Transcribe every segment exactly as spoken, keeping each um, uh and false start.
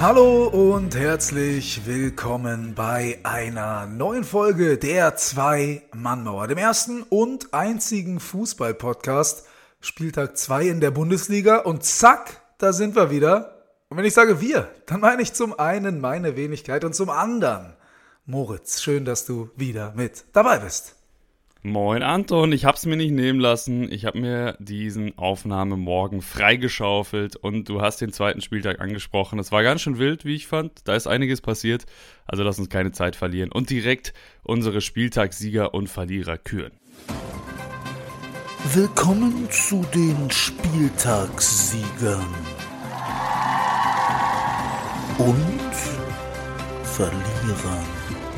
Hallo und herzlich willkommen bei einer neuen Folge der Zwei-Mann-Mauer, dem ersten und einzigen Fußball-Podcast, Spieltag zwei in der Bundesliga, und zack, da sind wir wieder. Und wenn ich sage wir, dann meine ich zum einen meine Wenigkeit und zum anderen Moritz. Schön, dass du wieder mit dabei bist. Moin Anton, ich hab's mir nicht nehmen lassen. Ich habe mir diesen Aufnahmemorgen freigeschaufelt und du hast den zweiten Spieltag angesprochen. Es war ganz schön wild, wie ich fand. Da ist einiges passiert, also lass uns keine Zeit verlieren und direkt unsere Spieltagssieger und Verlierer küren. Willkommen zu den Spieltagssiegern und Verlierern.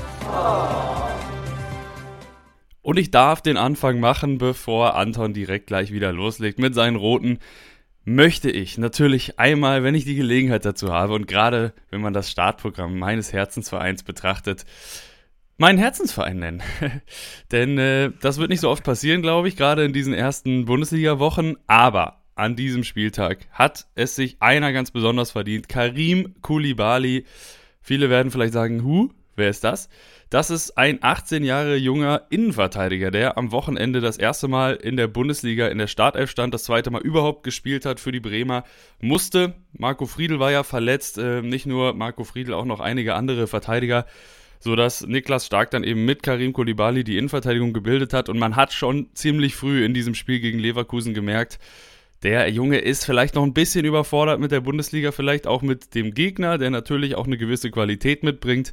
Und ich darf den Anfang machen, bevor Anton direkt gleich wieder loslegt mit seinen Roten. Möchte ich natürlich einmal, wenn ich die Gelegenheit dazu habe und gerade wenn man das Startprogramm meines Herzensvereins betrachtet, meinen Herzensverein nennen. Denn äh, das wird nicht so oft passieren, glaube ich, gerade in diesen ersten Bundesliga-Wochen. Aber an diesem Spieltag hat es sich einer ganz besonders verdient. Karim Koulibaly. Viele werden vielleicht sagen, hu, wer ist das? Das ist ein achtzehn Jahre junger Innenverteidiger, der am Wochenende das erste Mal in der Bundesliga in der Startelf stand, das zweite Mal überhaupt gespielt hat für die Bremer, musste. Marco Friedl war ja verletzt, äh, nicht nur Marco Friedl, auch noch einige andere Verteidiger, sodass Niklas Stark dann eben mit Karim Koulibaly die Innenverteidigung gebildet hat. Und man hat schon ziemlich früh in diesem Spiel gegen Leverkusen gemerkt, der Junge ist vielleicht noch ein bisschen überfordert mit der Bundesliga, vielleicht auch mit dem Gegner, der natürlich auch eine gewisse Qualität mitbringt,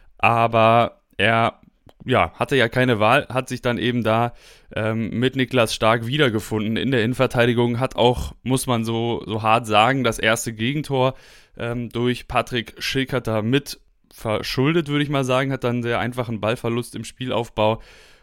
aber er ja, hatte ja keine Wahl, hat sich dann eben da ähm, mit Niklas Stark wiedergefunden in der Innenverteidigung, hat auch, muss man so, so hart sagen, das erste Gegentor ähm, durch Patrick Schickert da mit verschuldet, würde ich mal sagen, hat dann sehr einfachen Ballverlust im Spielaufbau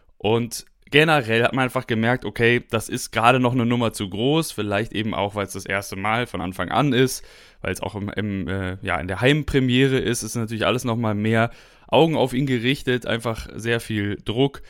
und generell hat man einfach gemerkt, okay, das ist gerade noch eine Nummer zu groß, vielleicht eben auch, weil es das erste Mal von Anfang an ist, weil es auch im, im, äh, ja, in der Heimpremiere ist, ist natürlich alles nochmal mehr Augen auf ihn gerichtet, einfach sehr viel Druck.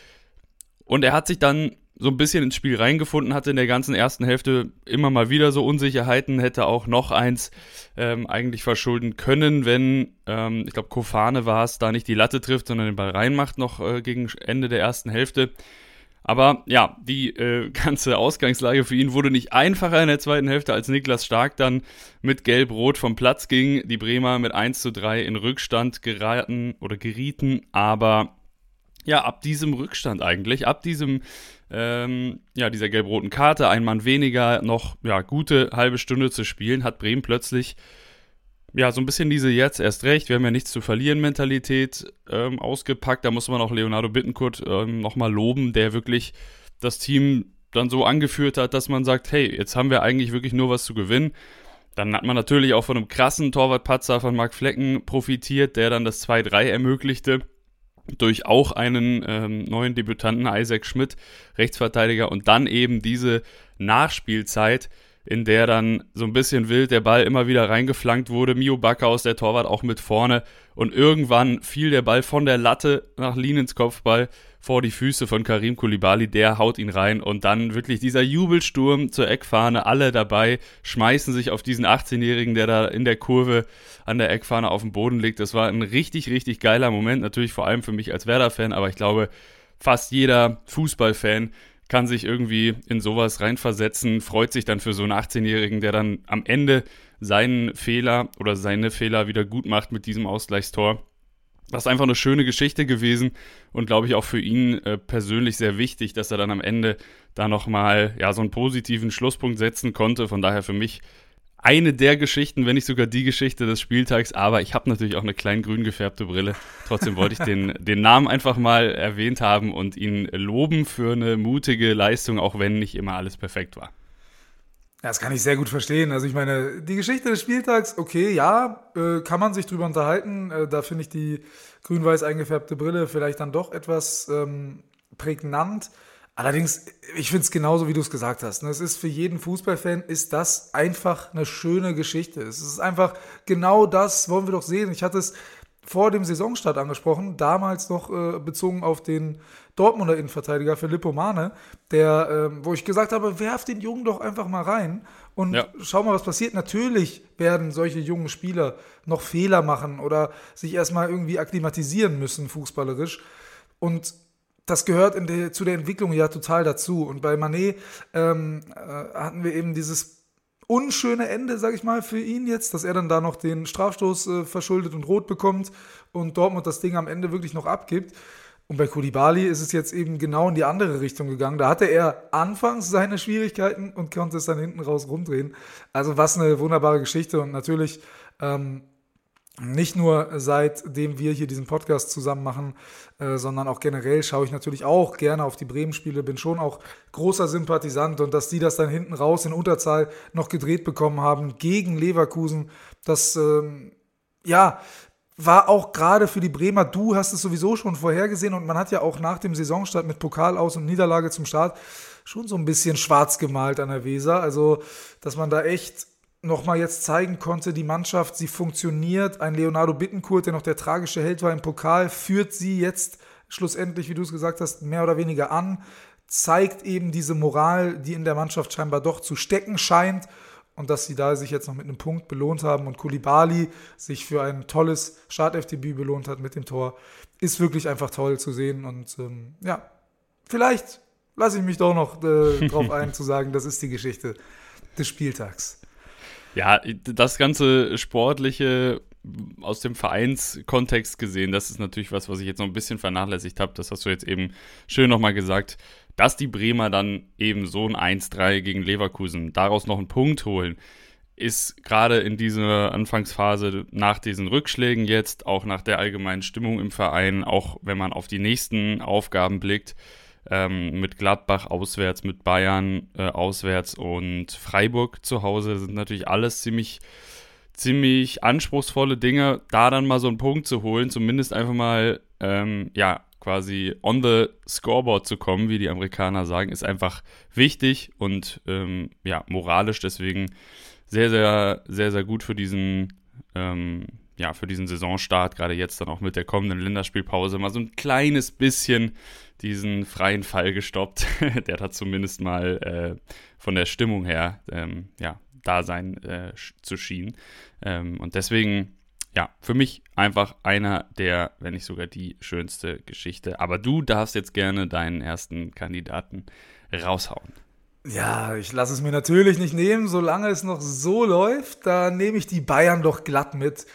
Und er hat sich dann so ein bisschen ins Spiel reingefunden, hatte in der ganzen ersten Hälfte immer mal wieder so Unsicherheiten, hätte auch noch eins ähm, eigentlich verschulden können, wenn, ähm, ich glaube, Kofane war es, da nicht die Latte trifft, sondern den Ball reinmacht noch äh, gegen Ende der ersten Hälfte. Aber ja, die äh, ganze Ausgangslage für ihn wurde nicht einfacher in der zweiten Hälfte, als Niklas Stark dann mit Gelb-Rot vom Platz ging. Die Bremer mit eins zu drei in Rückstand geraten oder gerieten, aber ja, ab diesem Rückstand eigentlich, ab diesem, ähm, ja, dieser gelb-roten Karte, ein Mann weniger, noch, ja, gute halbe Stunde zu spielen, hat Bremen plötzlich ja, so ein bisschen diese jetzt erst recht, wir haben ja nichts zu verlieren Mentalität ähm, ausgepackt. Da muss man auch Leonardo Bittencourt ähm, nochmal loben, der wirklich das Team dann so angeführt hat, dass man sagt, hey, jetzt haben wir eigentlich wirklich nur was zu gewinnen. Dann hat man natürlich auch von einem krassen Torwartpatzer von Marc Flecken profitiert, der dann das zwei drei ermöglichte, durch auch einen ähm, neuen Debütanten, Isaac Schmidt, Rechtsverteidiger, und dann eben diese Nachspielzeit, in der dann so ein bisschen wild der Ball immer wieder reingeflankt wurde. Mio Backhaus, der Torwart, auch mit vorne. Und irgendwann fiel der Ball von der Latte nach Lienens Kopfball vor die Füße von Karim Koulibaly. Der haut ihn rein. Und dann wirklich dieser Jubelsturm zur Eckfahne. Alle dabei schmeißen sich auf diesen achtzehnjährigen, der da in der Kurve an der Eckfahne auf dem Boden liegt. Das war ein richtig, richtig geiler Moment. Natürlich vor allem für mich als Werder-Fan. Aber ich glaube, fast jeder Fußballfan kann sich irgendwie in sowas reinversetzen, freut sich dann für so einen achtzehnjährigen, der dann am Ende seinen Fehler oder seine Fehler wieder gut macht mit diesem Ausgleichstor. Das ist einfach eine schöne Geschichte gewesen und glaube ich auch für ihn äh, persönlich sehr wichtig, dass er dann am Ende da nochmal ja, so einen positiven Schlusspunkt setzen konnte. Von daher für mich eine der Geschichten, wenn nicht sogar die Geschichte des Spieltags, aber ich habe natürlich auch eine klein grün gefärbte Brille. Trotzdem wollte ich den, den Namen einfach mal erwähnt haben und ihn loben für eine mutige Leistung, auch wenn nicht immer alles perfekt war. Das kann ich sehr gut verstehen. Also ich meine, die Geschichte des Spieltags, okay, ja, äh, kann man sich drüber unterhalten. Äh, da finde ich die grün-weiß eingefärbte Brille vielleicht dann doch etwas ähm, prägnant. Allerdings, ich finde es genauso, wie du es gesagt hast. Es ist für jeden Fußballfan, ist das einfach eine schöne Geschichte. Es ist einfach genau das, wollen wir doch sehen. Ich hatte es vor dem Saisonstart angesprochen, damals noch äh, bezogen auf den Dortmunder Innenverteidiger Filippo Mane, der, äh, wo ich gesagt habe, werf den Jungen doch einfach mal rein und ja. schau mal, was passiert. Natürlich werden solche jungen Spieler noch Fehler machen oder sich erstmal irgendwie akklimatisieren müssen, fußballerisch. Und das gehört in der, zu der Entwicklung ja total dazu. Und bei Mané ähm, äh, hatten wir eben dieses unschöne Ende, sag ich mal, für ihn jetzt, dass er dann da noch den Strafstoß äh, verschuldet und rot bekommt und Dortmund das Ding am Ende wirklich noch abgibt. Und bei Koulibaly ist es jetzt eben genau in die andere Richtung gegangen. Da hatte er anfangs seine Schwierigkeiten und konnte es dann hinten raus rumdrehen. Also was eine wunderbare Geschichte und natürlich ähm, nicht nur seitdem wir hier diesen Podcast zusammen machen, äh, sondern auch generell schaue ich natürlich auch gerne auf die Bremen-Spiele, bin schon auch großer Sympathisant und dass die das dann hinten raus in Unterzahl noch gedreht bekommen haben gegen Leverkusen, das, ähm, ja, war auch gerade für die Bremer, du hast es sowieso schon vorhergesehen und man hat ja auch nach dem Saisonstart mit Pokal aus und Niederlage zum Start schon so ein bisschen schwarz gemalt an der Weser, also dass man da echt nochmal jetzt zeigen konnte, die Mannschaft, sie funktioniert. Ein Leonardo Bittencourt, der noch der tragische Held war im Pokal, führt sie jetzt schlussendlich, wie du es gesagt hast, mehr oder weniger an, zeigt eben diese Moral, die in der Mannschaft scheinbar doch zu stecken scheint und dass sie da sich jetzt noch mit einem Punkt belohnt haben und Koulibaly sich für ein tolles Startelfdebüt belohnt hat mit dem Tor, ist wirklich einfach toll zu sehen und ähm, ja, vielleicht lasse ich mich doch noch äh, drauf ein, zu sagen, das ist die Geschichte des Spieltags. Ja, das ganze Sportliche aus dem Vereinskontext gesehen, das ist natürlich was, was ich jetzt noch ein bisschen vernachlässigt habe. Das hast du jetzt eben schön nochmal gesagt, dass die Bremer dann eben so ein eins drei gegen Leverkusen daraus noch einen Punkt holen, ist gerade in dieser Anfangsphase nach diesen Rückschlägen jetzt, auch nach der allgemeinen Stimmung im Verein, auch wenn man auf die nächsten Aufgaben blickt, Ähm, mit Gladbach auswärts, mit Bayern äh, auswärts und Freiburg zu Hause, sind natürlich alles ziemlich, ziemlich anspruchsvolle Dinge. Da dann mal so einen Punkt zu holen, zumindest einfach mal, ähm, ja, quasi on the scoreboard zu kommen, wie die Amerikaner sagen, ist einfach wichtig und ähm, ja, moralisch deswegen sehr, sehr, sehr, sehr gut für diesen ähm, ja, für diesen Saisonstart, gerade jetzt dann auch mit der kommenden Länderspielpause, mal so ein kleines bisschen diesen freien Fall gestoppt, der da zumindest mal äh, von der Stimmung her ähm, ja, da sein äh, zu schien. Ähm, und deswegen, ja, für mich einfach einer der, wenn nicht sogar die schönste Geschichte. Aber du darfst jetzt gerne deinen ersten Kandidaten raushauen. Ja, ich lasse es mir natürlich nicht nehmen, solange es noch so läuft, da nehme ich die Bayern doch glatt mit.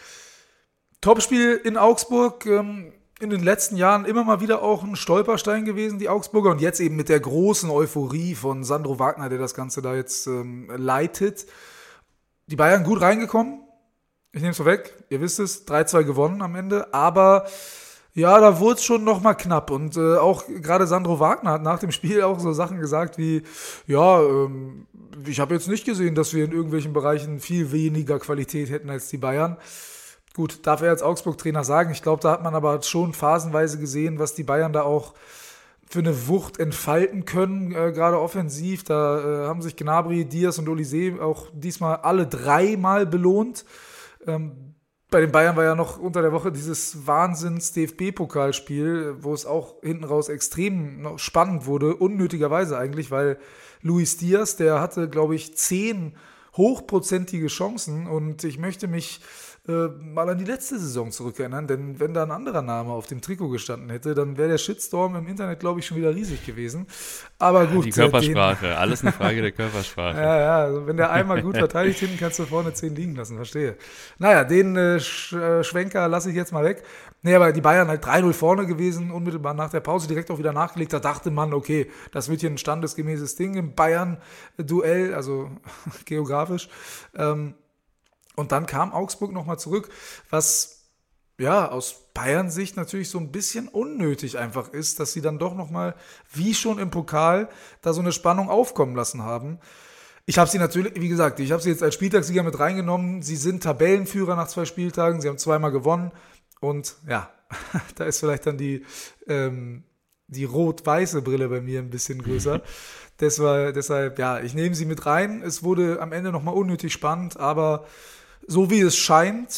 Topspiel in Augsburg, ähm, in den letzten Jahren immer mal wieder auch ein Stolperstein gewesen, die Augsburger. Und jetzt eben mit der großen Euphorie von Sandro Wagner, der das Ganze da jetzt ähm, leitet. Die Bayern gut reingekommen. Ich nehme es vorweg, ihr wisst es, drei zwei gewonnen am Ende. Aber ja, da wurde es schon nochmal knapp. Und äh, auch gerade Sandro Wagner hat nach dem Spiel auch so Sachen gesagt wie, ja, ähm, ich habe jetzt nicht gesehen, dass wir in irgendwelchen Bereichen viel weniger Qualität hätten als die Bayern. Gut, darf er als Augsburg-Trainer sagen. Ich glaube, da hat man aber schon phasenweise gesehen, was die Bayern da auch für eine Wucht entfalten können, äh, gerade offensiv. Da äh, haben sich Gnabry, Diaz und Olise auch diesmal alle dreimal belohnt. Ähm, bei den Bayern war ja noch unter der Woche dieses Wahnsinns-D F B-Pokalspiel, wo es auch hinten raus extrem noch spannend wurde, unnötigerweise eigentlich, weil Luis Diaz, der hatte, glaube ich, zehn hochprozentige Chancen und ich möchte mich äh, mal an die letzte Saison zurückerinnern, denn wenn da ein anderer Name auf dem Trikot gestanden hätte, dann wäre der Shitstorm im Internet, glaube ich, schon wieder riesig gewesen. Aber gut. Die Körpersprache, den, alles eine Frage der Körpersprache. Ja, ja, also wenn der einmal gut verteidigt, hinten kannst du vorne zehn liegen lassen, verstehe. Naja, den äh, Sch- äh, Schwenker lasse ich jetzt mal weg. Nee, aber die Bayern halt drei null vorne gewesen, unmittelbar nach der Pause direkt auch wieder nachgelegt. Da dachte man, okay, das wird hier ein standesgemäßes Ding im Bayern-Duell, also geografisch. Ähm, und dann kam Augsburg nochmal zurück, was ja aus Bayern-Sicht natürlich so ein bisschen unnötig einfach ist, dass sie dann doch nochmal, wie schon im Pokal, da so eine Spannung aufkommen lassen haben. Ich habe sie natürlich, wie gesagt, ich habe sie jetzt als Spieltagssieger mit reingenommen. Sie sind Tabellenführer nach zwei Spieltagen, sie haben zweimal gewonnen. Und ja, da ist vielleicht dann die, ähm, die rot-weiße Brille bei mir ein bisschen größer. Deshalb, deshalb, ja, ich nehme sie mit rein. Es wurde am Ende nochmal unnötig spannend, aber so wie es scheint,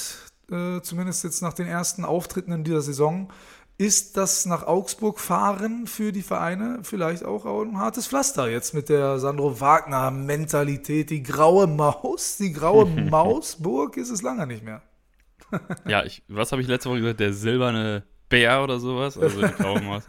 äh, zumindest jetzt nach den ersten Auftritten in dieser Saison. Ist das nach Augsburg fahren für die Vereine vielleicht auch ein hartes Pflaster jetzt mit der Sandro Wagner-Mentalität? Die graue Maus, die graue Mausburg ist es lange nicht mehr. Ja, ich, was habe ich letzte Woche gesagt? Der silberne Bär oder sowas? Also die graue Maus.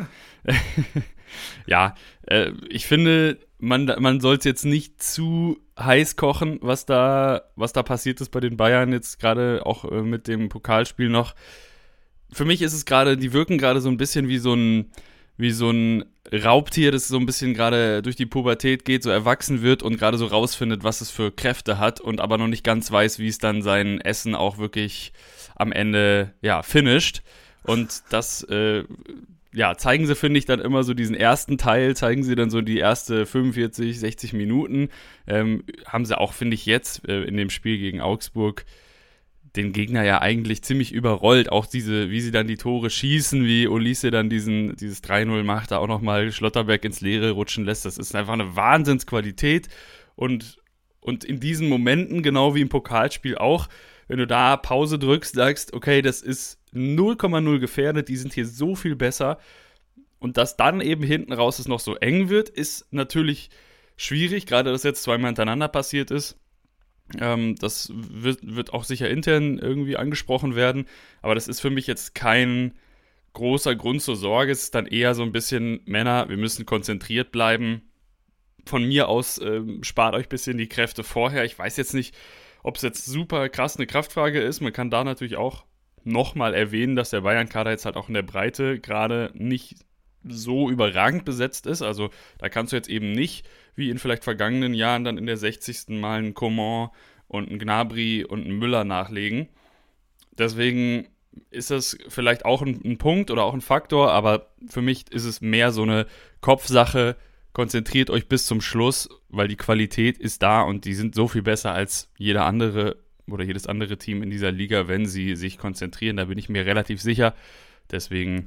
Ja, äh, ich finde, man, man soll es jetzt nicht zu heiß kochen, was da, was da passiert ist bei den Bayern, jetzt gerade auch äh, mit dem Pokalspiel noch. Für mich ist es gerade, die wirken gerade so ein bisschen wie so ein, wie so ein Raubtier, das so ein bisschen gerade durch die Pubertät geht, so erwachsen wird und gerade so rausfindet, was es für Kräfte hat und aber noch nicht ganz weiß, wie es dann sein Essen auch wirklich am Ende, ja, finisht. Und das, äh, ja, zeigen sie, finde ich, dann immer so diesen ersten Teil, zeigen sie dann so die erste fünfundvierzig, sechzig Minuten. Ähm, haben sie auch, finde ich, jetzt äh, in dem Spiel gegen Augsburg den Gegner ja eigentlich ziemlich überrollt. Auch diese, wie sie dann die Tore schießen, wie Olise dann diesen, dieses drei null macht, da auch nochmal Schlotterbeck ins Leere rutschen lässt. Das ist einfach eine Wahnsinnsqualität. Und, und in diesen Momenten, genau wie im Pokalspiel auch, wenn du da Pause drückst, sagst, okay, das ist null Komma null gefährdet, die sind hier so viel besser. Und dass dann eben hinten raus es noch so eng wird, ist natürlich schwierig, gerade dass jetzt zweimal hintereinander passiert ist. Ähm, das wird, wird auch sicher intern irgendwie angesprochen werden, aber das ist für mich jetzt kein großer Grund zur Sorge. Es ist dann eher so ein bisschen, Männer, wir müssen konzentriert bleiben. Von mir aus ähm, spart euch ein bisschen die Kräfte vorher. Ich weiß jetzt nicht, ob es jetzt super krass eine Kraftfrage ist. Man kann da natürlich auch nochmal erwähnen, dass der Bayern-Kader jetzt halt auch in der Breite gerade nicht so überragend besetzt ist. Also da kannst du jetzt eben nicht, wie in vielleicht vergangenen Jahren, dann in der sechzigsten Mal einen Coman und einen Gnabry und einen Müller nachlegen. Deswegen ist das vielleicht auch ein, ein Punkt oder auch ein Faktor, aber für mich ist es mehr so eine Kopfsache. Konzentriert euch bis zum Schluss, weil die Qualität ist da und die sind so viel besser als jeder andere oder jedes andere Team in dieser Liga, wenn sie sich konzentrieren. Da bin ich mir relativ sicher. Deswegen,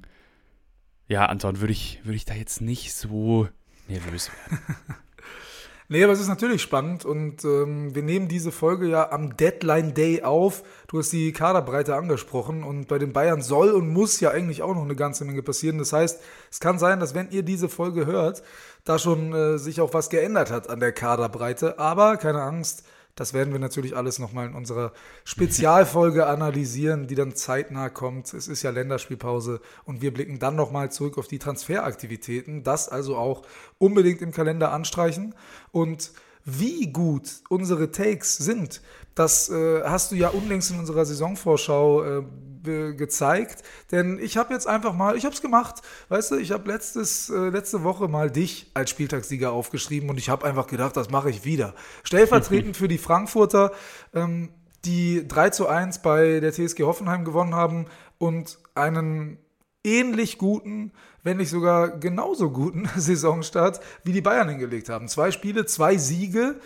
ja, Anton, würde ich, würde ich da jetzt nicht so nervös werden. Nee, aber es ist natürlich spannend und ähm, wir nehmen diese Folge ja am Deadline Day auf. Du hast die Kaderbreite angesprochen und bei den Bayern soll und muss ja eigentlich auch noch eine ganze Menge passieren. Das heißt, es kann sein, dass wenn ihr diese Folge hört, da schon äh, sich auch was geändert hat an der Kaderbreite. Aber keine Angst, das werden wir natürlich alles nochmal in unserer Spezialfolge analysieren, die dann zeitnah kommt. Es ist ja Länderspielpause und wir blicken dann nochmal zurück auf die Transferaktivitäten. Das also auch unbedingt im Kalender anstreichen. Und wie gut unsere Takes sind, das äh, hast du ja unlängst in unserer Saisonvorschau äh, be- gezeigt. Denn ich habe jetzt einfach mal, ich habe es gemacht, weißt du, ich habe letztes äh, letzte Woche mal dich als Spieltagssieger aufgeschrieben und ich habe einfach gedacht, das mache ich wieder. Stellvertretend für die Frankfurter, ähm, die drei zu eins bei der T S G Hoffenheim gewonnen haben und einen ähnlich guten, wenn nicht sogar genauso guten Saisonstart wie die Bayern hingelegt haben. Zwei Spiele, zwei Siege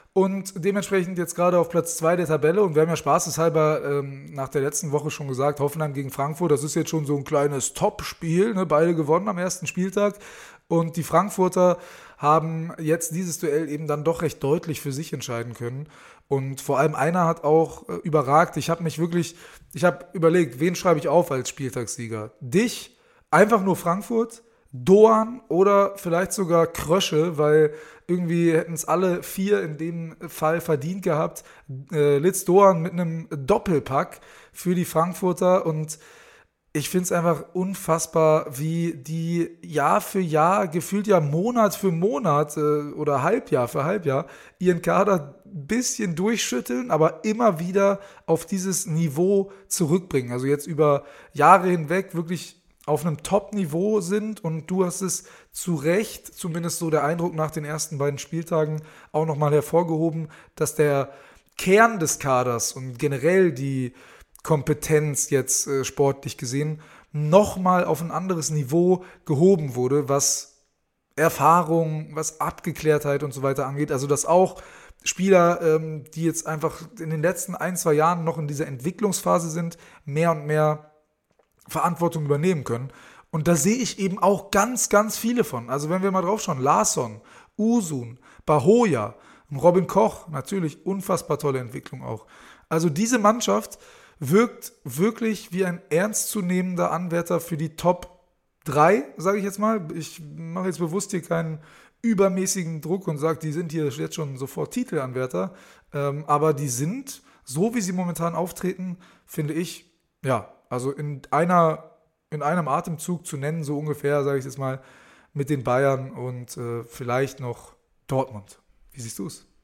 und dementsprechend jetzt gerade auf Platz zwei der Tabelle. Und wir haben ja spaßeshalber ähm, nach der letzten Woche schon gesagt, Hoffenheim gegen Frankfurt, das ist jetzt schon so ein kleines Top-Spiel, ne? Beide gewonnen am ersten Spieltag. Und die Frankfurter haben jetzt dieses Duell eben dann doch recht deutlich für sich entscheiden können. Und vor allem einer hat auch äh, überragt. Ich habe mich wirklich, ich habe überlegt, wen schreibe ich auf als Spieltagssieger? Dich, einfach nur Frankfurt, Doan oder vielleicht sogar Krösche, weil irgendwie hätten es alle vier in dem Fall verdient gehabt. Äh, Litz Doan mit einem Doppelpack für die Frankfurter und ich finde es einfach unfassbar, wie die Jahr für Jahr, gefühlt ja Monat für Monat äh, oder Halbjahr für Halbjahr ihren Kader ein bisschen durchschütteln, aber immer wieder auf dieses Niveau zurückbringen. Also jetzt über Jahre hinweg wirklich auf einem Top-Niveau sind und du hast es zu Recht, zumindest so der Eindruck nach den ersten beiden Spieltagen, auch nochmal hervorgehoben, dass der Kern des Kaders und generell die Kompetenz jetzt äh, sportlich gesehen nochmal auf ein anderes Niveau gehoben wurde, was Erfahrung, was Abgeklärtheit und so weiter angeht. Also dass auch Spieler, ähm, die jetzt einfach in den letzten ein, zwei Jahren noch in dieser Entwicklungsphase sind, mehr und mehr Verantwortung übernehmen können. Und da sehe ich eben auch ganz, ganz viele von. Also wenn wir mal drauf schauen, Larsson, Usun, Bahoja, Robin Koch, natürlich unfassbar tolle Entwicklung auch. Also diese Mannschaft wirkt wirklich wie ein ernstzunehmender Anwärter für die Top drei, sage ich jetzt mal. Ich mache jetzt bewusst hier keinen übermäßigen Druck und sage, die sind hier jetzt schon sofort Titelanwärter. Ähm, aber die sind, so wie sie momentan auftreten, finde ich, ja, also in einer, in einem Atemzug zu nennen, so ungefähr, sage ich jetzt mal, mit den Bayern und äh, vielleicht noch Dortmund. Wie siehst du es?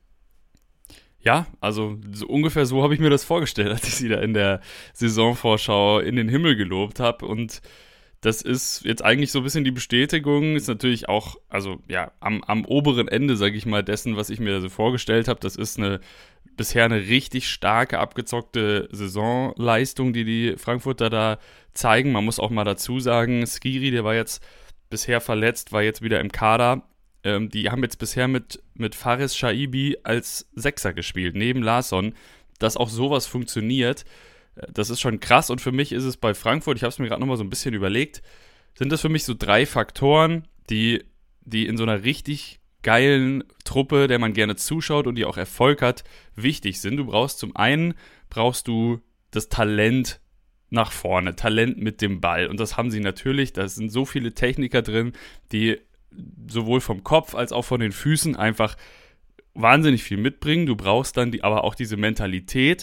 Ja, also so ungefähr so habe ich mir das vorgestellt, als ich sie da in der Saisonvorschau in den Himmel gelobt habe. Und das ist jetzt eigentlich so ein bisschen die Bestätigung, ist natürlich auch, also ja, am, am oberen Ende, sage ich mal, dessen, was ich mir so vorgestellt habe. Das ist eine bisher eine richtig starke, abgezockte Saisonleistung, die die Frankfurter da zeigen. Man muss auch mal dazu sagen, Skiri, der war jetzt bisher verletzt, war jetzt wieder im Kader. Ähm, die haben jetzt bisher mit, mit Fares Shaibi als Sechser gespielt, neben Larsson. Dass auch sowas funktioniert, das ist schon krass. Und für mich ist es bei Frankfurt, ich habe es mir gerade nochmal so ein bisschen überlegt, sind das für mich so drei Faktoren, die, die in so einer richtig geilen Truppe, der man gerne zuschaut und die auch Erfolg hat, wichtig sind. Du brauchst zum einen, brauchst du das Talent nach vorne, Talent mit dem Ball. Und das haben sie natürlich, da sind so viele Techniker drin, die sowohl vom Kopf als auch von den Füßen einfach wahnsinnig viel mitbringen. Du brauchst dann die, aber auch diese Mentalität,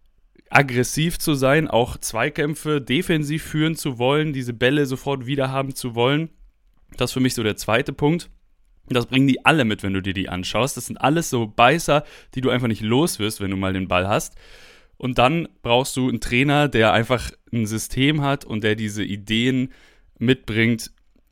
aggressiv zu sein, auch Zweikämpfe defensiv führen zu wollen, diese Bälle sofort wieder haben zu wollen. Das ist für mich so der zweite Punkt. Das bringen die alle mit, wenn du dir die anschaust. Das sind alles so Beißer, die du einfach nicht los wirst, wenn du mal den Ball hast. Und dann brauchst du einen Trainer, der einfach ein System hat und der diese Ideen mitbringt,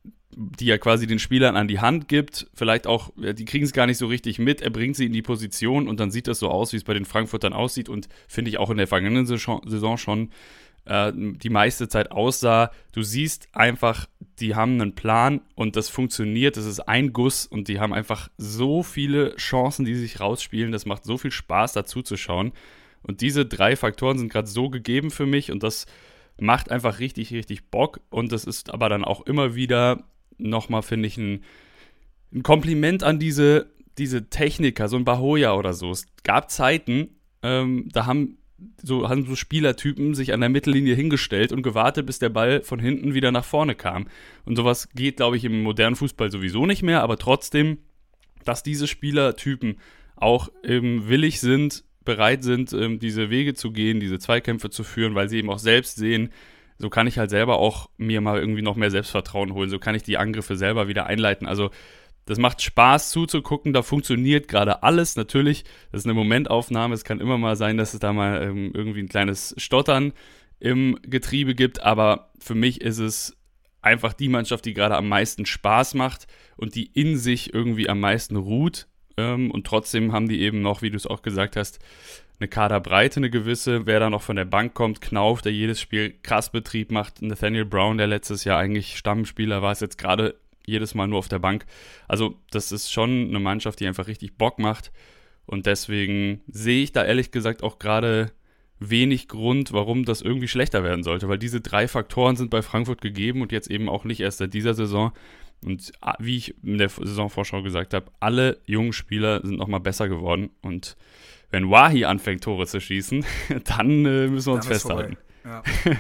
die er quasi den Spielern an die Hand gibt. Vielleicht auch, die kriegen es gar nicht so richtig mit. Er bringt sie in die Position und dann sieht das so aus, wie es bei den Frankfurtern aussieht. Und finde ich auch in der vergangenen Saison schon äh, die meiste Zeit aussah. Du siehst einfach, die haben einen Plan und das funktioniert. Das ist ein Guss und die haben einfach so viele Chancen, die sich rausspielen. Das macht so viel Spaß, dazu zu schauen. Und diese drei Faktoren sind gerade so gegeben für mich und das macht einfach richtig, richtig Bock. Und das ist aber dann auch immer wieder nochmal, finde ich, ein, ein Kompliment an diese, diese Techniker, so ein Bahoya oder so. Es gab Zeiten, ähm, da haben so, haben so Spielertypen sich an der Mittellinie hingestellt und gewartet, bis der Ball von hinten wieder nach vorne kam. Und sowas geht, glaube ich, im modernen Fußball sowieso nicht mehr, aber trotzdem, dass diese Spielertypen auch ähm, willig sind, bereit sind, ähm, diese Wege zu gehen, diese Zweikämpfe zu führen, weil sie eben auch selbst sehen, so kann ich halt selber auch mir mal irgendwie noch mehr Selbstvertrauen holen, so kann ich die Angriffe selber wieder einleiten. Also das macht Spaß zuzugucken, da funktioniert gerade alles. Natürlich, das ist eine Momentaufnahme, es kann immer mal sein, dass es da mal ähm, irgendwie ein kleines Stottern im Getriebe gibt, aber für mich ist es einfach die Mannschaft, die gerade am meisten Spaß macht und die in sich irgendwie am meisten ruht. Ähm, und trotzdem haben die eben noch, wie du es auch gesagt hast, eine Kaderbreite, eine gewisse. Wer da noch von der Bank kommt, Knauf, der jedes Spiel krass Betrieb macht. Nathaniel Brown, der letztes Jahr eigentlich Stammspieler war, ist jetzt gerade jedes Mal nur auf der Bank. Also das ist schon eine Mannschaft, die einfach richtig Bock macht. Und deswegen sehe ich da ehrlich gesagt auch gerade wenig Grund, warum das irgendwie schlechter werden sollte. Weil diese drei Faktoren sind bei Frankfurt gegeben und jetzt eben auch nicht erst seit dieser Saison. Und wie ich in der Saisonvorschau gesagt habe, alle jungen Spieler sind nochmal besser geworden. Und wenn Wahi anfängt, Tore zu schießen, dann äh, müssen wir uns festhalten. Ja.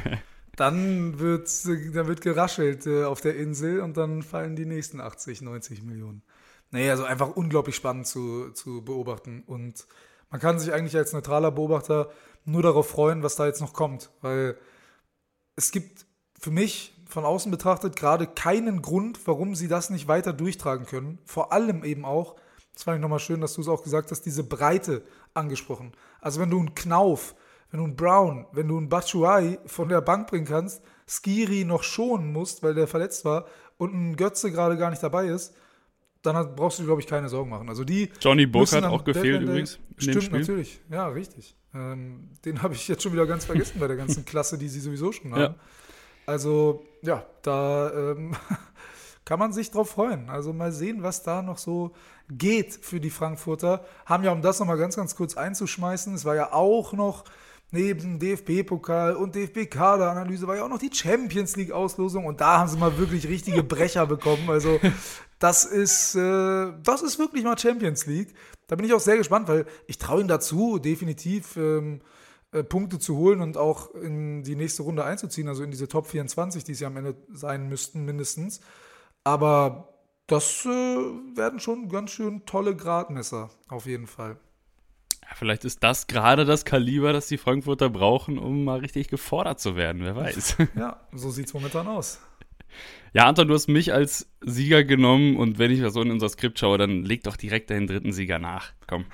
Dann wird, dann wird geraschelt äh, auf der Insel und dann fallen die nächsten achtzig, neunzig Millionen. Naja, also einfach unglaublich spannend zu, zu beobachten. Und man kann sich eigentlich als neutraler Beobachter nur darauf freuen, was da jetzt noch kommt. Weil es gibt für mich von außen betrachtet gerade keinen Grund, warum sie das nicht weiter durchtragen können. Vor allem eben auch, das fand ich nochmal schön, dass du es auch gesagt hast, diese Breite angesprochen. Also wenn du einen Knauf, wenn du einen Brown, wenn du einen Batshuayi von der Bank bringen kannst, Skiri noch schonen musst, weil der verletzt war und ein Götze gerade gar nicht dabei ist, dann brauchst du dir, glaube ich, keine Sorgen machen. Also die Johnny Book hat auch gefehlt übrigens in stimmt, dem Spiel. Natürlich. Ja, richtig. Ähm, den habe ich jetzt schon wieder ganz vergessen bei der ganzen Klasse, die sie sowieso schon haben. Ja. Also, ja, da ähm, kann man sich drauf freuen. Also mal sehen, was da noch so geht für die Frankfurter. Haben ja, um das nochmal ganz, ganz kurz einzuschmeißen, es war ja auch noch neben D F B-Pokal und D F B-Kaderanalyse war ja auch noch die Champions-League-Auslosung und da haben sie mal wirklich richtige Brecher bekommen. Also das ist, äh, das ist wirklich mal Champions League. Da bin ich auch sehr gespannt, weil ich traue ihnen dazu, definitiv ähm, äh, Punkte zu holen und auch in die nächste Runde einzuziehen, also in diese Top vierundzwanzig, die es ja am Ende sein müssten mindestens. Aber das äh, werden schon ganz schön tolle Gradmesser, auf jeden Fall. Ja, vielleicht ist das gerade das Kaliber, das die Frankfurter brauchen, um mal richtig gefordert zu werden, wer weiß. Ja, so sieht es momentan aus. Ja, Anton, du hast mich als Sieger genommen und wenn ich so in unser Skript schaue, dann leg doch direkt deinen dritten Sieger nach. Komm.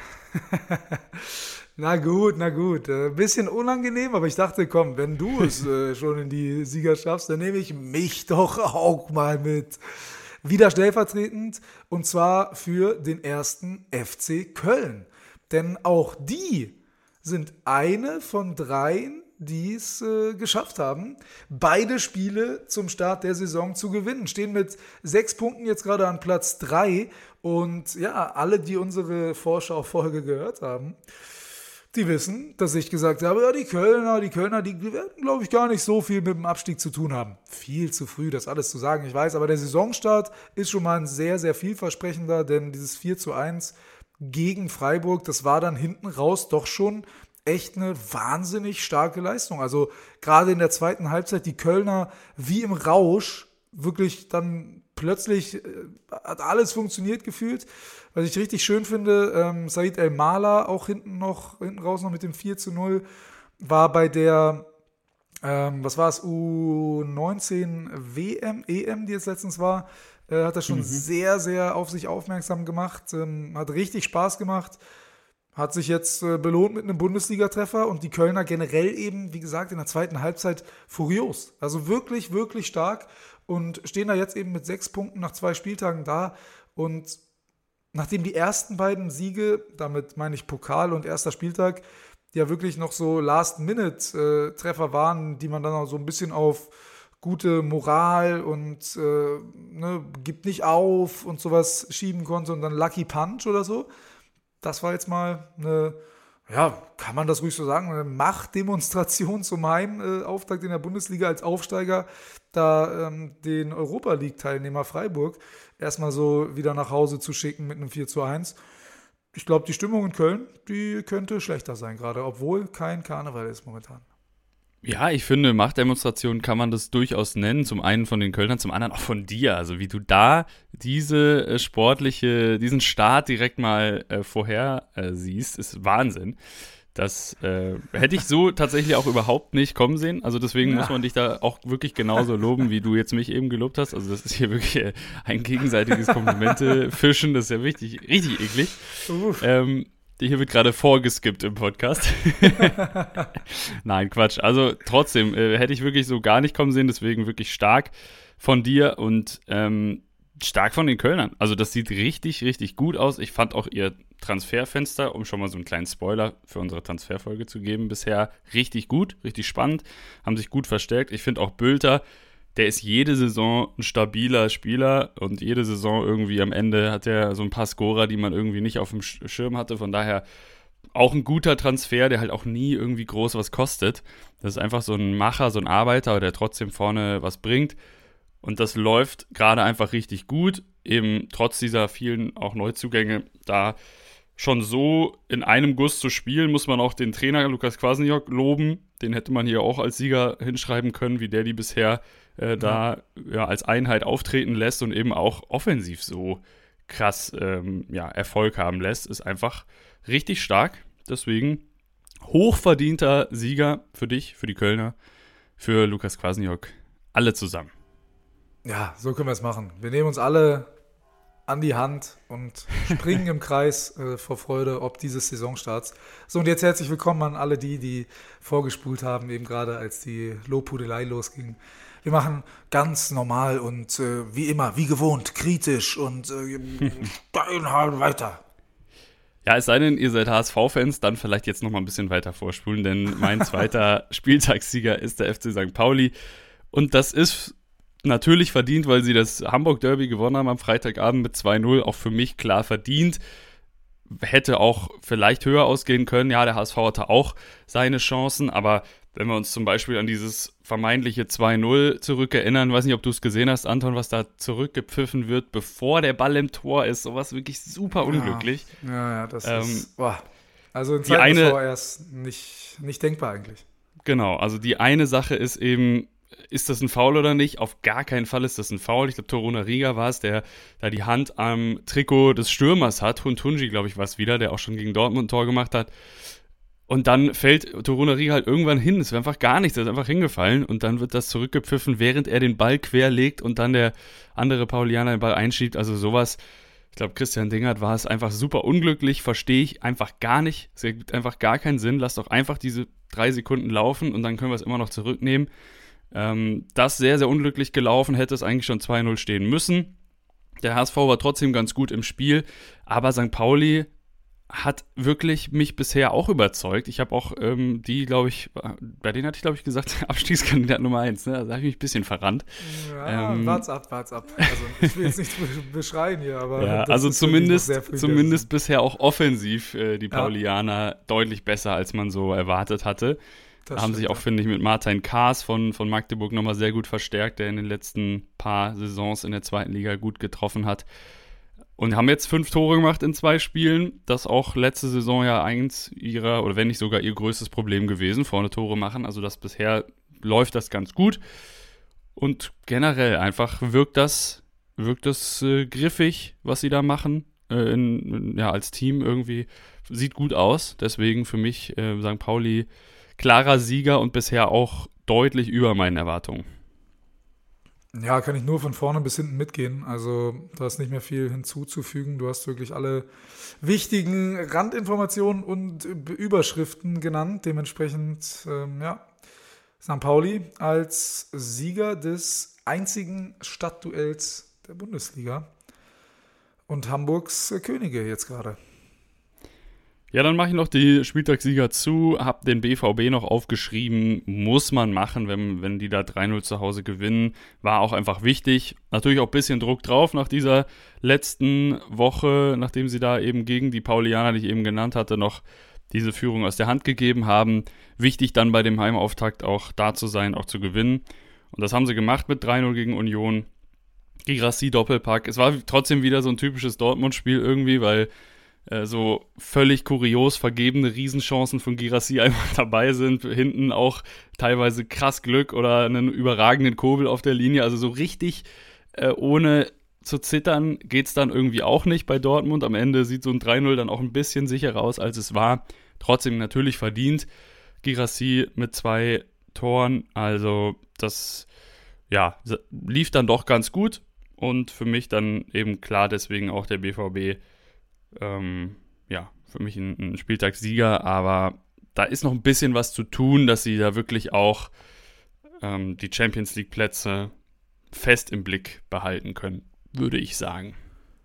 Na gut, na gut. Ein äh, bisschen unangenehm, aber ich dachte, komm, wenn du es äh, schon in die Sieger schaffst, dann nehme ich mich doch auch mal mit. Wieder stellvertretend und zwar für den ersten F C Köln. Denn auch die sind eine von dreien, die es äh, geschafft haben, beide Spiele zum Start der Saison zu gewinnen. Stehen mit sechs Punkten jetzt gerade an Platz drei. Und ja, alle, die unsere Vorschau-Folge gehört haben, die wissen, dass ich gesagt habe, ja, die Kölner, die Kölner, die werden, glaube ich, gar nicht so viel mit dem Abstieg zu tun haben. Viel zu früh, das alles zu sagen, ich weiß, aber der Saisonstart ist schon mal ein sehr, sehr vielversprechender, denn dieses vier zu eins gegen Freiburg, das war dann hinten raus doch schon echt eine wahnsinnig starke Leistung. Also gerade in der zweiten Halbzeit, die Kölner wie im Rausch, wirklich dann plötzlich äh, hat alles funktioniert gefühlt. Was ich richtig schön finde, ähm, Said El-Mala auch hinten noch, hinten raus noch mit dem vier zu null, war bei der, ähm, was war es, U neunzehn W M, E M, die jetzt letztens war, äh, hat er schon mhm. sehr, sehr auf sich aufmerksam gemacht, ähm, hat richtig Spaß gemacht, hat sich jetzt äh, belohnt mit einem Bundesliga-Treffer und die Kölner generell eben, wie gesagt, in der zweiten Halbzeit furios. Also wirklich, wirklich stark und stehen da jetzt eben mit sechs Punkten nach zwei Spieltagen da und nachdem die ersten beiden Siege, damit meine ich Pokal und erster Spieltag, ja wirklich noch so Last-Minute-Treffer waren, die man dann auch so ein bisschen auf gute Moral und äh, ne, gibt nicht auf und sowas schieben konnte und dann Lucky Punch oder so. Das war jetzt mal eine, ja, kann man das ruhig so sagen, eine Machtdemonstration zum Heimauftakt in der Bundesliga als Aufsteiger, da ähm, den Europa-League-Teilnehmer Freiburg erstmal so wieder nach Hause zu schicken mit einem vier zu eins. Ich glaube, die Stimmung in Köln, die könnte schlechter sein gerade, obwohl kein Karneval ist momentan. Ja, ich finde, Machtdemonstration kann man das durchaus nennen. Zum einen von den Kölnern, zum anderen auch von dir. Also wie du da diese äh, sportliche, diesen Start direkt mal äh, vorher äh, siehst, ist Wahnsinn. Das äh, hätte ich so tatsächlich auch überhaupt nicht kommen sehen. Also deswegen ja. muss man dich da auch wirklich genauso loben, wie du jetzt mich eben gelobt hast. Also das ist hier wirklich äh, ein gegenseitiges Komplimente-Fischen. Das ist ja richtig, richtig eklig. Ähm, Hier wird gerade vorgeskippt im Podcast. Nein, Quatsch. Also trotzdem äh, hätte ich wirklich so gar nicht kommen sehen. Deswegen wirklich stark von dir und ähm, stark von den Kölnern. Also das sieht richtig, richtig gut aus. Ich fand auch ihr Transferfenster, um schon mal so einen kleinen Spoiler für unsere Transferfolge zu geben, bisher richtig gut, richtig spannend. Haben sich gut verstärkt. Ich finde auch Bülter, der ist jede Saison ein stabiler Spieler und jede Saison irgendwie am Ende hat er so ein paar Scorer, die man irgendwie nicht auf dem Schirm hatte. Von daher auch ein guter Transfer, der halt auch nie irgendwie groß was kostet. Das ist einfach so ein Macher, so ein Arbeiter, der trotzdem vorne was bringt. Und das läuft gerade einfach richtig gut. Eben trotz dieser vielen auch Neuzugänge da schon so in einem Guss zu spielen, muss man auch den Trainer Lukas Kwasniok loben. Den hätte man hier auch als Sieger hinschreiben können, wie der die bisher äh, da ja, als Einheit auftreten lässt und eben auch offensiv so krass ähm, ja, Erfolg haben lässt. Ist einfach richtig stark. Deswegen hochverdienter Sieger für dich, für die Kölner, für Lukas Kwasniok. Alle zusammen. Ja, so können wir es machen. Wir nehmen uns alle an die Hand und springen im Kreis äh, vor Freude ob dieses Saisonstarts. So, und jetzt herzlich willkommen an alle die, die vorgespult haben, eben gerade als die Lobhudelei losging. Wir machen ganz normal und äh, wie immer, wie gewohnt, kritisch und äh, weiter. Ja, es sei denn, ihr seid H S V-Fans, dann vielleicht jetzt noch mal ein bisschen weiter vorspulen, denn mein zweiter Spieltagssieger ist der F C Sankt Pauli. Und das ist natürlich verdient, weil sie das Hamburg-Derby gewonnen haben am Freitagabend mit zwei null. Auch für mich klar verdient. Hätte auch vielleicht höher ausgehen können. Ja, der H S V hatte auch seine Chancen, aber wenn wir uns zum Beispiel an dieses vermeintliche zwei null zurückerinnern, weiß nicht, ob du es gesehen hast, Anton, was da zurückgepfiffen wird, bevor der Ball im Tor ist, sowas wirklich super unglücklich. Ja, ja, ja das ähm, ist, boah. Also in Die Zeiten des eine- V R S nicht, nicht denkbar eigentlich. Genau, also die eine Sache ist eben, ist das ein Foul oder nicht? Auf gar keinen Fall ist das ein Foul. Ich glaube, Torunariga war es, der da die Hand am Trikot des Stürmers hat. Huntunji, glaube ich, war es wieder, der auch schon gegen Dortmund ein Tor gemacht hat. Und dann fällt Torunariga halt irgendwann hin. Es wäre einfach gar nichts, er ist einfach hingefallen. Und dann wird das zurückgepfiffen, während er den Ball querlegt und dann der andere Paulianer den Ball einschiebt. Also sowas, ich glaube, Christian Dingert war es einfach super unglücklich, verstehe ich einfach gar nicht. Es ergibt einfach gar keinen Sinn. Lass doch einfach diese drei Sekunden laufen und dann können wir es immer noch zurücknehmen. Ähm, das sehr, sehr unglücklich gelaufen, hätte es eigentlich schon zwei null stehen müssen. Der H S V war trotzdem ganz gut im Spiel, aber Sankt Pauli hat wirklich mich bisher auch überzeugt. Ich habe auch ähm, die, glaube ich, bei denen hatte ich, glaube ich, gesagt, Abstiegskandidat Nummer eins. Ne? Da habe ich mich ein bisschen verrannt. Ja, Ähm, wart's ab, wart's ab. Also ich will jetzt nicht beschreien hier, aber Ja, das also ist wirklich noch zumindest, sehr früh in der zumindest Saison. bisher auch offensiv äh, die Ja. Paulianer deutlich besser, als man so erwartet hatte. Das haben stimmt, sich auch, ja. finde ich, mit Martin Kaas von, von Magdeburg nochmal sehr gut verstärkt, der in den letzten paar Saisons in der zweiten Liga gut getroffen hat. Und haben jetzt fünf Tore gemacht in zwei Spielen. Das auch letzte Saison ja eins ihrer, oder wenn nicht sogar ihr größtes Problem gewesen, vorne Tore machen. Also das bisher läuft das ganz gut. Und generell einfach wirkt das, wirkt das äh, griffig, was sie da machen. Äh, in, in, ja, als Team irgendwie sieht gut aus. Deswegen für mich äh, Sankt Pauli klarer Sieger und bisher auch deutlich über meinen Erwartungen. Ja, kann ich nur von vorne bis hinten mitgehen. Also da ist nicht mehr viel hinzuzufügen. Du hast wirklich alle wichtigen Randinformationen und Überschriften genannt. Dementsprechend, ähm, ja, Sankt Pauli als Sieger des einzigen Stadtduells der Bundesliga und Hamburgs Könige jetzt gerade. Ja, dann mache ich noch die Spieltagssieger zu, habe den B V B noch aufgeschrieben, muss man machen, wenn, wenn die da drei null zu Hause gewinnen, war auch einfach wichtig. Natürlich auch ein bisschen Druck drauf nach dieser letzten Woche, nachdem sie da eben gegen die Paulianer, die ich eben genannt hatte, noch diese Führung aus der Hand gegeben haben. Wichtig dann bei dem Heimauftakt auch da zu sein, auch zu gewinnen. Und das haben sie gemacht mit drei null gegen Union. Girassi Doppelpack. Es war trotzdem wieder so ein typisches Dortmund-Spiel irgendwie, weil so völlig kurios vergebene Riesenchancen von Girassi einfach dabei sind. Hinten auch teilweise krass Glück oder einen überragenden Kobel auf der Linie. Also so richtig äh, ohne zu zittern geht's dann irgendwie auch nicht bei Dortmund. Am Ende sieht so ein drei null dann auch ein bisschen sicherer aus, als es war. Trotzdem natürlich verdient. Girassi mit zwei Toren. Also das ja, lief dann doch ganz gut. Und für mich dann eben klar deswegen auch der B V B Ähm, ja, für mich ein, ein Spieltagssieger, aber da ist noch ein bisschen was zu tun, dass sie da wirklich auch ähm, die Champions League Plätze fest im Blick behalten können, würde ich sagen.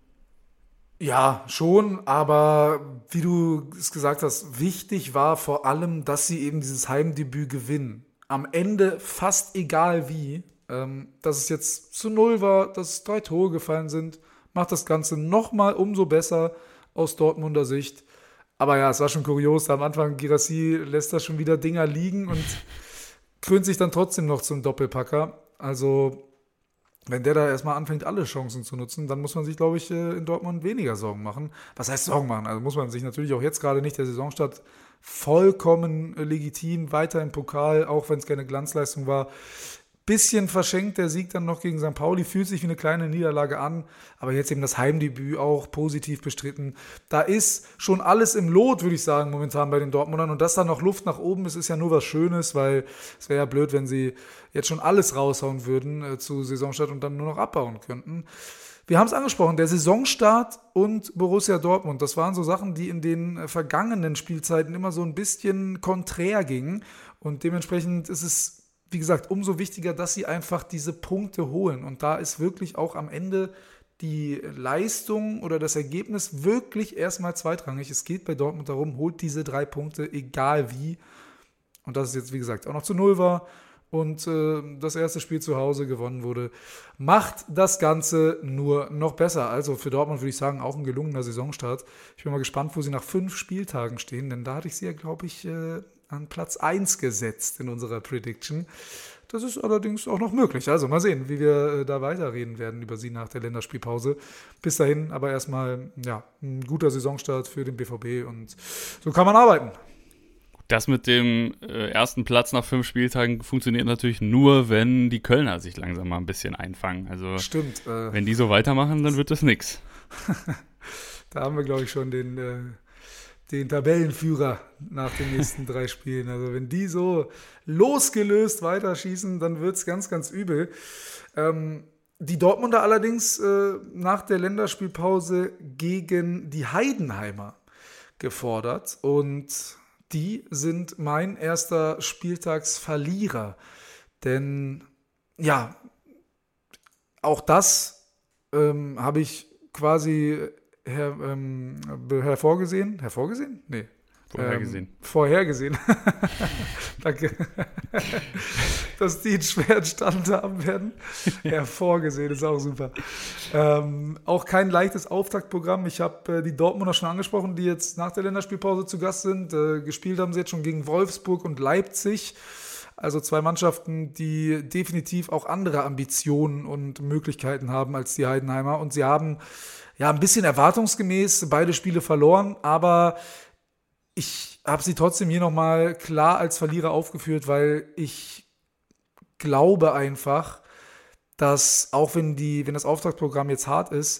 Ja, schon, aber wie du es gesagt hast, wichtig war vor allem, dass sie eben dieses Heimdebüt gewinnen. Am Ende fast egal wie, ähm, dass es jetzt zu null war, dass es drei Tore gefallen sind, macht das Ganze nochmal umso besser aus Dortmunder Sicht. Aber ja, es war schon kurios. Am Anfang, Girassi lässt da schon wieder Dinger liegen und krönt sich dann trotzdem noch zum Doppelpacker. Also, wenn der da erstmal anfängt, alle Chancen zu nutzen, dann muss man sich, glaube ich, in Dortmund weniger Sorgen machen. Was heißt Sorgen machen? Also muss man sich natürlich auch jetzt gerade nicht, der Saisonstart vollkommen legitim, weiter im Pokal, auch wenn es keine Glanzleistung war. Bisschen verschenkt der Sieg dann noch gegen Sankt Pauli, fühlt sich wie eine kleine Niederlage an, aber jetzt eben das Heimdebüt auch positiv bestritten. Da ist schon alles im Lot, würde ich sagen, momentan bei den Dortmundern, und dass da noch Luft nach oben ist, ist ja nur was Schönes, weil es wäre ja blöd, wenn sie jetzt schon alles raushauen würden äh, zu Saisonstart und dann nur noch abbauen könnten. Wir haben es angesprochen, der Saisonstart und Borussia Dortmund, das waren so Sachen, die in den vergangenen Spielzeiten immer so ein bisschen konträr gingen, und dementsprechend ist es, wie gesagt, umso wichtiger, dass sie einfach diese Punkte holen. Und da ist wirklich auch am Ende die Leistung oder das Ergebnis wirklich erstmal zweitrangig. Es geht bei Dortmund darum, holt diese drei Punkte, egal wie. Und dass es jetzt, wie gesagt, auch noch zu null war und äh, das erste Spiel zu Hause gewonnen wurde, macht das Ganze nur noch besser. Also für Dortmund würde ich sagen, auch ein gelungener Saisonstart. Ich bin mal gespannt, wo sie nach fünf Spieltagen stehen, denn da hatte ich sie ja, glaube ich, äh, an Platz eins gesetzt in unserer Prediction. Das ist allerdings auch noch möglich. Also mal sehen, wie wir äh, da weiterreden werden über sie nach der Länderspielpause. Bis dahin aber erstmal ja, ein guter Saisonstart für den B V B und so kann man arbeiten. Das mit dem äh, ersten Platz nach fünf Spieltagen funktioniert natürlich nur, wenn die Kölner sich langsam mal ein bisschen einfangen. Also Stimmt. Äh, wenn die so weitermachen, dann wird das nix. Da haben wir, glaube ich, schon den, äh, den Tabellenführer nach den nächsten drei Spielen. Also wenn die so losgelöst weiterschießen, dann wird es ganz, ganz übel. Ähm, die Dortmunder allerdings äh, nach der Länderspielpause gegen die Heidenheimer gefordert und die sind mein erster Spieltagsverlierer. Denn ja, auch das ähm, habe ich quasi her, ähm, hervorgesehen. Hervorgesehen? Nee. Vorhergesehen. Ähm, vorhergesehen. Danke. Dass die einen schweren Stand haben werden. Hervorgesehen, ist auch super. Ähm, auch kein leichtes Auftaktprogramm. Ich habe äh, die Dortmunder schon angesprochen, die jetzt nach der Länderspielpause zu Gast sind. Äh, gespielt haben sie jetzt schon gegen Wolfsburg und Leipzig. Also zwei Mannschaften, die definitiv auch andere Ambitionen und Möglichkeiten haben als die Heidenheimer. Und sie haben ja ein bisschen erwartungsgemäß beide Spiele verloren, aber ich habe sie trotzdem hier nochmal klar als Verlierer aufgeführt, weil ich glaube einfach, dass auch wenn, die, wenn das Auftaktprogramm jetzt hart ist,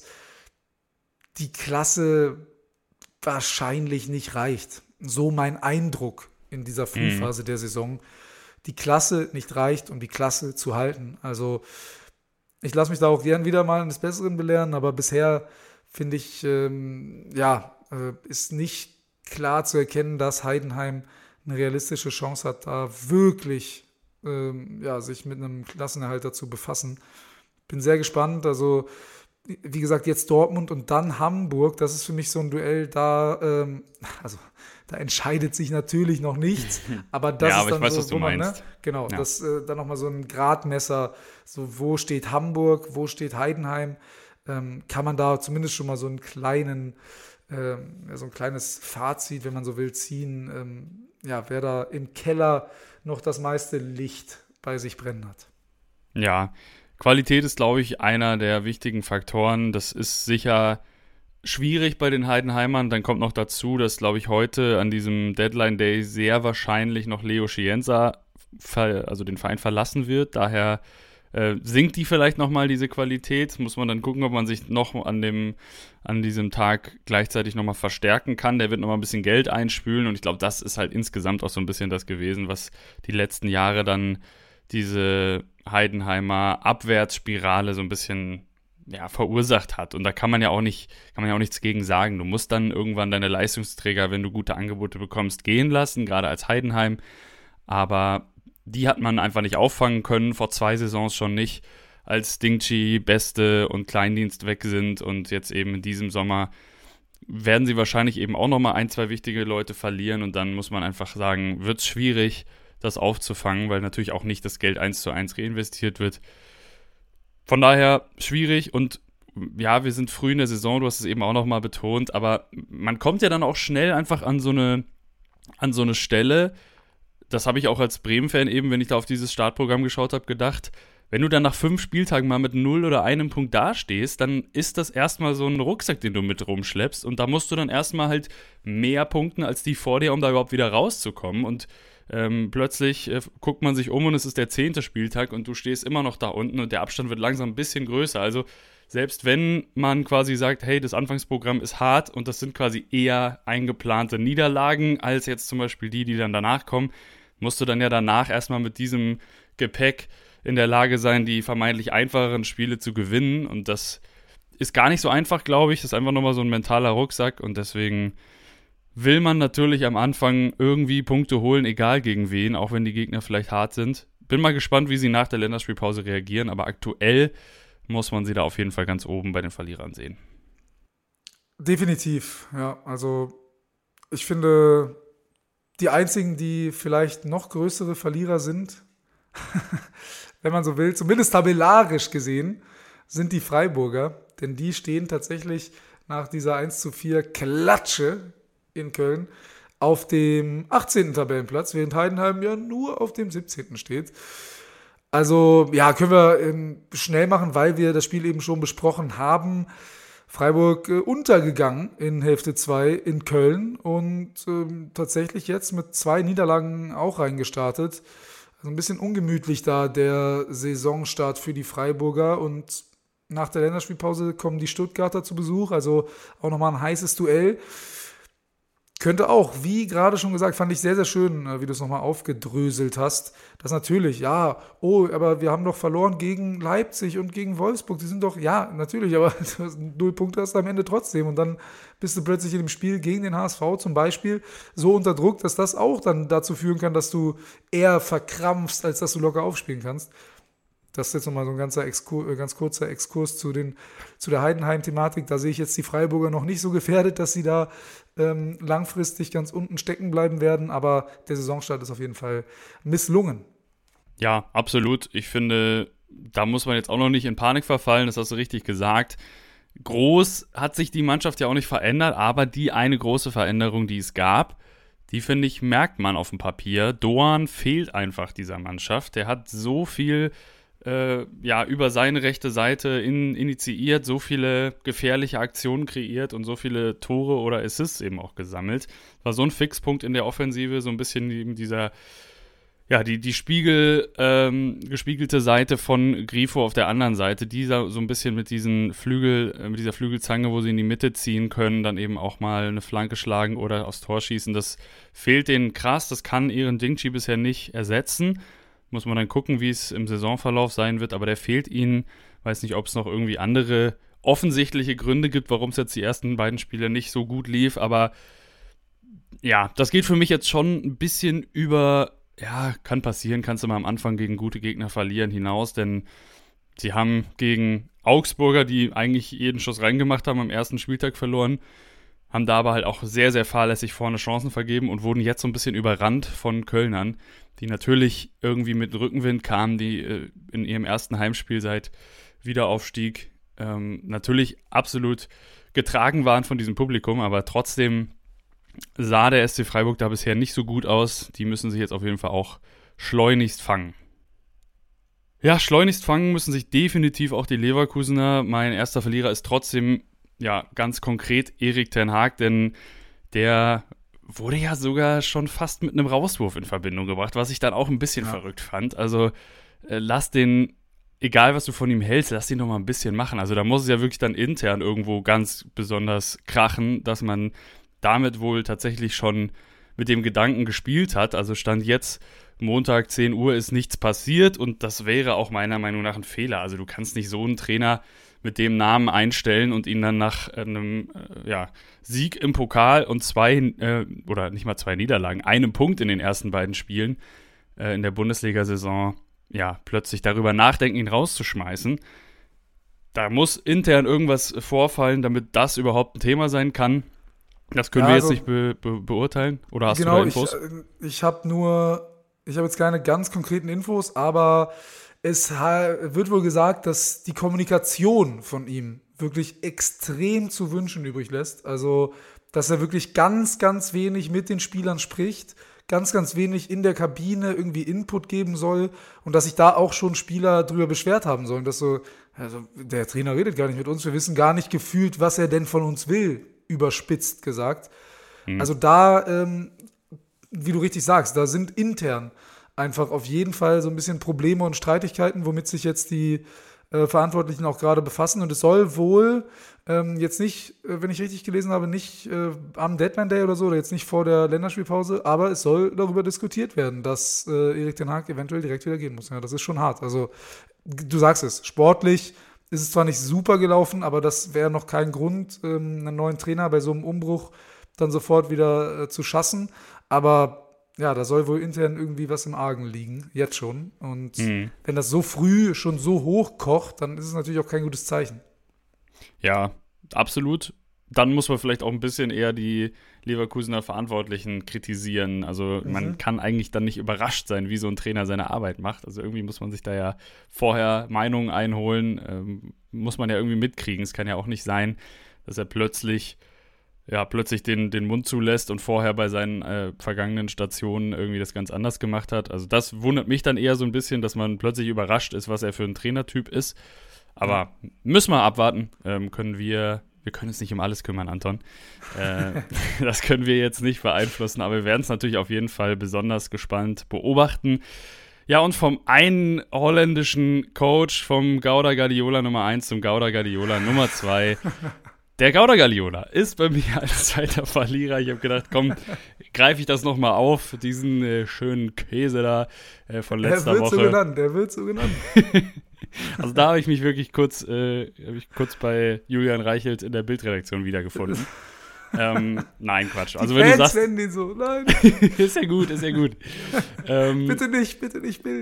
die Klasse wahrscheinlich nicht reicht. So mein Eindruck in dieser Frühphase mhm. der Saison. Die Klasse nicht reicht, um die Klasse zu halten. Also ich lasse mich da auch gern wieder mal eines Besseren belehren, aber bisher finde ich, ähm, ja, äh, ist nicht klar zu erkennen, dass Heidenheim eine realistische Chance hat, da wirklich ähm, ja, sich mit einem Klassenerhalter zu befassen. Bin sehr gespannt. Also, wie gesagt, jetzt Dortmund und dann Hamburg. Das ist für mich so ein Duell, da, ähm, also, da entscheidet sich natürlich noch nichts. Aber das ja, ist aber dann ich weiß, so, was du wo man, meinst. Ne, genau, ja. das äh, dann nochmal so ein Gradmesser. So, wo steht Hamburg, wo steht Heidenheim? Ähm, kann man da zumindest schon mal so einen kleinen Ähm, ja, so ein kleines Fazit, wenn man so will, ziehen, ähm, ja, wer da im Keller noch das meiste Licht bei sich brennen hat. Ja, Qualität ist, glaube ich, einer der wichtigen Faktoren. Das ist sicher schwierig bei den Heidenheimern. Dann kommt noch dazu, dass, glaube ich, heute an diesem Deadline Day sehr wahrscheinlich noch Leo Schienza, also den Verein, verlassen wird. Daher Äh, sinkt die vielleicht nochmal, diese Qualität? Muss man dann gucken, ob man sich noch an dem an diesem Tag gleichzeitig nochmal verstärken kann. Der wird nochmal ein bisschen Geld einspülen und ich glaube, das ist halt insgesamt auch so ein bisschen das gewesen, was die letzten Jahre dann diese Heidenheimer Abwärtsspirale so ein bisschen ja, verursacht hat. Und da kann man ja auch nicht, kann man ja auch nichts gegen sagen. Du musst dann irgendwann deine Leistungsträger, wenn du gute Angebote bekommst, gehen lassen, gerade als Heidenheim. Aber die hat man einfach nicht auffangen können, vor zwei Saisons schon nicht, als Dingchi, Beste und Kleindienst weg sind und jetzt eben in diesem Sommer werden sie wahrscheinlich eben auch nochmal ein, zwei wichtige Leute verlieren und dann muss man einfach sagen, wird es schwierig, das aufzufangen, weil natürlich auch nicht das Geld eins zu eins reinvestiert wird. Von daher schwierig und ja, wir sind früh in der Saison, du hast es eben auch nochmal betont, aber man kommt ja dann auch schnell einfach an so eine, an so eine Stelle. Das habe ich auch als Bremen-Fan eben, wenn ich da auf dieses Startprogramm geschaut habe, gedacht, wenn du dann nach fünf Spieltagen mal mit null oder einem Punkt dastehst, dann ist das erstmal so ein Rucksack, den du mit rumschleppst und da musst du dann erstmal halt mehr punkten als die vor dir, um da überhaupt wieder rauszukommen und ähm, plötzlich äh, guckt man sich um und es ist der zehnte Spieltag und du stehst immer noch da unten und der Abstand wird langsam ein bisschen größer, also selbst wenn man quasi sagt, hey, das Anfangsprogramm ist hart und das sind quasi eher eingeplante Niederlagen als jetzt zum Beispiel die, die dann danach kommen, musst du dann ja danach erstmal mit diesem Gepäck in der Lage sein, die vermeintlich einfacheren Spiele zu gewinnen. Und das ist gar nicht so einfach, glaube ich. Das ist einfach nochmal so ein mentaler Rucksack. Und deswegen will man natürlich am Anfang irgendwie Punkte holen, egal gegen wen, auch wenn die Gegner vielleicht hart sind. Bin mal gespannt, wie sie nach der Länderspielpause reagieren. Aber aktuell muss man sie da auf jeden Fall ganz oben bei den Verlierern sehen. Definitiv, ja. Also ich finde, die einzigen, die vielleicht noch größere Verlierer sind, wenn man so will, zumindest tabellarisch gesehen, sind die Freiburger. Denn die stehen tatsächlich nach dieser eins zu vier Klatsche in Köln auf dem achtzehnten Tabellenplatz, während Heidenheim ja nur auf dem siebzehnten steht. Also, ja, können wir ähm, schnell machen, weil wir das Spiel eben schon besprochen haben. Freiburg äh, untergegangen in Hälfte zwei in Köln und ähm, tatsächlich jetzt mit zwei Niederlagen auch reingestartet. Also ein bisschen ungemütlich da der Saisonstart für die Freiburger und nach der Länderspielpause kommen die Stuttgarter zu Besuch, also auch nochmal ein heißes Duell. Könnte auch, wie gerade schon gesagt, fand ich sehr, sehr schön, äh, wie du es nochmal aufgedröselt hast. Das natürlich, ja, oh, aber wir haben doch verloren gegen Leipzig und gegen Wolfsburg. Die sind doch, ja, natürlich, aber null Punkte hast du am Ende trotzdem. Und dann bist du plötzlich in dem Spiel gegen den H S V zum Beispiel so unter Druck, dass das auch dann dazu führen kann, dass du eher verkrampfst, als dass du locker aufspielen kannst. Das ist jetzt nochmal so ein ganzer Exkur, ganz kurzer Exkurs zu, den, zu der Heidenheim-Thematik. Da sehe ich jetzt die Freiburger noch nicht so gefährdet, dass sie da ähm, langfristig ganz unten stecken bleiben werden. Aber der Saisonstart ist auf jeden Fall misslungen. Ja, absolut. Ich finde, da muss man jetzt auch noch nicht in Panik verfallen. Das hast du richtig gesagt. Groß hat sich die Mannschaft ja auch nicht verändert, aber die eine große Veränderung, die es gab, die, finde ich, merkt man auf dem Papier. Doan fehlt einfach dieser Mannschaft. Der hat so viel Äh, ja, über seine rechte Seite in, initiiert, so viele gefährliche Aktionen kreiert und so viele Tore oder Assists eben auch gesammelt. War so ein Fixpunkt in der Offensive, so ein bisschen eben dieser, ja, die, die Spiegel, ähm, gespiegelte Seite von Grifo auf der anderen Seite, dieser so ein bisschen mit diesen Flügel, äh, mit dieser Flügelzange, wo sie in die Mitte ziehen können, dann eben auch mal eine Flanke schlagen oder aufs Tor schießen. Das fehlt denen krass, das kann Eren Dingchi bisher nicht ersetzen. Muss man dann gucken, wie es im Saisonverlauf sein wird, aber der fehlt ihnen. Weiß nicht, ob es noch irgendwie andere offensichtliche Gründe gibt, warum es jetzt die ersten beiden Spiele nicht so gut lief, aber ja, das geht für mich jetzt schon ein bisschen über, ja, kann passieren, kannst du mal am Anfang gegen gute Gegner verlieren hinaus, denn sie haben gegen Augsburger, die eigentlich jeden Schuss reingemacht haben, am ersten Spieltag verloren, haben da aber halt auch sehr, sehr fahrlässig vorne Chancen vergeben und wurden jetzt so ein bisschen überrannt von Kölnern, die natürlich irgendwie mit Rückenwind kamen, die äh, in ihrem ersten Heimspiel seit Wiederaufstieg ähm, natürlich absolut getragen waren von diesem Publikum, aber trotzdem sah der S C Freiburg da bisher nicht so gut aus. Die müssen sich jetzt auf jeden Fall auch schleunigst fangen. Ja, schleunigst fangen müssen sich definitiv auch die Leverkusener. Mein erster Verlierer ist trotzdem, ja, ganz konkret Erik ten Hag, denn der wurde ja sogar schon fast mit einem Rauswurf in Verbindung gebracht, was ich dann auch ein bisschen ja. verrückt fand. Also äh, lass den, egal was du von ihm hältst, lass ihn doch mal ein bisschen machen. Also da muss es ja wirklich dann intern irgendwo ganz besonders krachen, dass man damit wohl tatsächlich schon mit dem Gedanken gespielt hat. Also Stand jetzt Montag zehn Uhr ist nichts passiert und das wäre auch meiner Meinung nach ein Fehler. Also du kannst nicht so einen Trainer mit dem Namen einstellen und ihn dann nach einem äh, ja, Sieg im Pokal und zwei, äh, oder nicht mal zwei Niederlagen, einem Punkt in den ersten beiden Spielen äh, in der Bundesliga-Saison, ja, plötzlich darüber nachdenken, ihn rauszuschmeißen. Da muss intern irgendwas vorfallen, damit das überhaupt ein Thema sein kann. Das können ja, wir jetzt also, nicht be- be- beurteilen. Oder hast genau, du da Infos? Ich, ich habe nur, ich habe jetzt keine ganz konkreten Infos, aber es wird wohl gesagt, dass die Kommunikation von ihm wirklich extrem zu wünschen übrig lässt. Also, dass er wirklich ganz, ganz wenig mit den Spielern spricht, ganz, ganz wenig in der Kabine irgendwie Input geben soll und dass sich da auch schon Spieler drüber beschwert haben sollen, dass so, also der Trainer redet gar nicht mit uns, wir wissen gar nicht gefühlt, was er denn von uns will, überspitzt gesagt. Mhm. Also da, ähm, wie du richtig sagst, da sind intern einfach auf jeden Fall so ein bisschen Probleme und Streitigkeiten, womit sich jetzt die äh, Verantwortlichen auch gerade befassen. Und es soll wohl ähm, jetzt nicht, äh, wenn ich richtig gelesen habe, nicht äh, am Deadline Day oder so, oder jetzt nicht vor der Länderspielpause, aber es soll darüber diskutiert werden, dass äh, Erik ten Hag eventuell direkt wieder gehen muss. Ja, das ist schon hart. Also du sagst es, sportlich ist es zwar nicht super gelaufen, aber das wäre noch kein Grund, ähm, einen neuen Trainer bei so einem Umbruch dann sofort wieder äh, zu schassen. Aber ja, da soll wohl intern irgendwie was im Argen liegen, jetzt schon. Und mhm. wenn das so früh schon so hoch kocht, dann ist es natürlich auch kein gutes Zeichen. Ja, absolut. Dann muss man vielleicht auch ein bisschen eher die Leverkusener Verantwortlichen kritisieren. Also mhm. man kann eigentlich dann nicht überrascht sein, wie so ein Trainer seine Arbeit macht. Also irgendwie muss man sich da ja vorher Meinungen einholen, ähm, muss man ja irgendwie mitkriegen. Es kann ja auch nicht sein, dass er plötzlich ja, plötzlich den, den Mund zulässt und vorher bei seinen äh, vergangenen Stationen irgendwie das ganz anders gemacht hat. Also das wundert mich dann eher so ein bisschen, dass man plötzlich überrascht ist, was er für ein Trainertyp ist. Aber ja. müssen wir abwarten. Ähm, können wir, wir können uns nicht um alles kümmern, Anton. Äh, das können wir jetzt nicht beeinflussen, aber wir werden es natürlich auf jeden Fall besonders gespannt beobachten. Ja, und vom einen holländischen Coach, vom Gauda Guardiola Nummer eins zum Gauda Guardiola Nummer zwei. Der Gauda Guardiola ist bei mir als zweiter Verlierer. Ich habe gedacht, komm, greife ich das nochmal auf, diesen äh, schönen Käse da äh, von letzter der wird Woche. So genannt, der wird so genannt. Also da habe ich mich wirklich kurz, äh, hab ich kurz bei Julian Reichelt in der Bildredaktion wiedergefunden. ähm, nein, Quatsch. Also Die wenn Fans du sagst, nennen den so, nein. ist ja gut, ist ja gut. ähm, bitte nicht, bitte nicht Bild.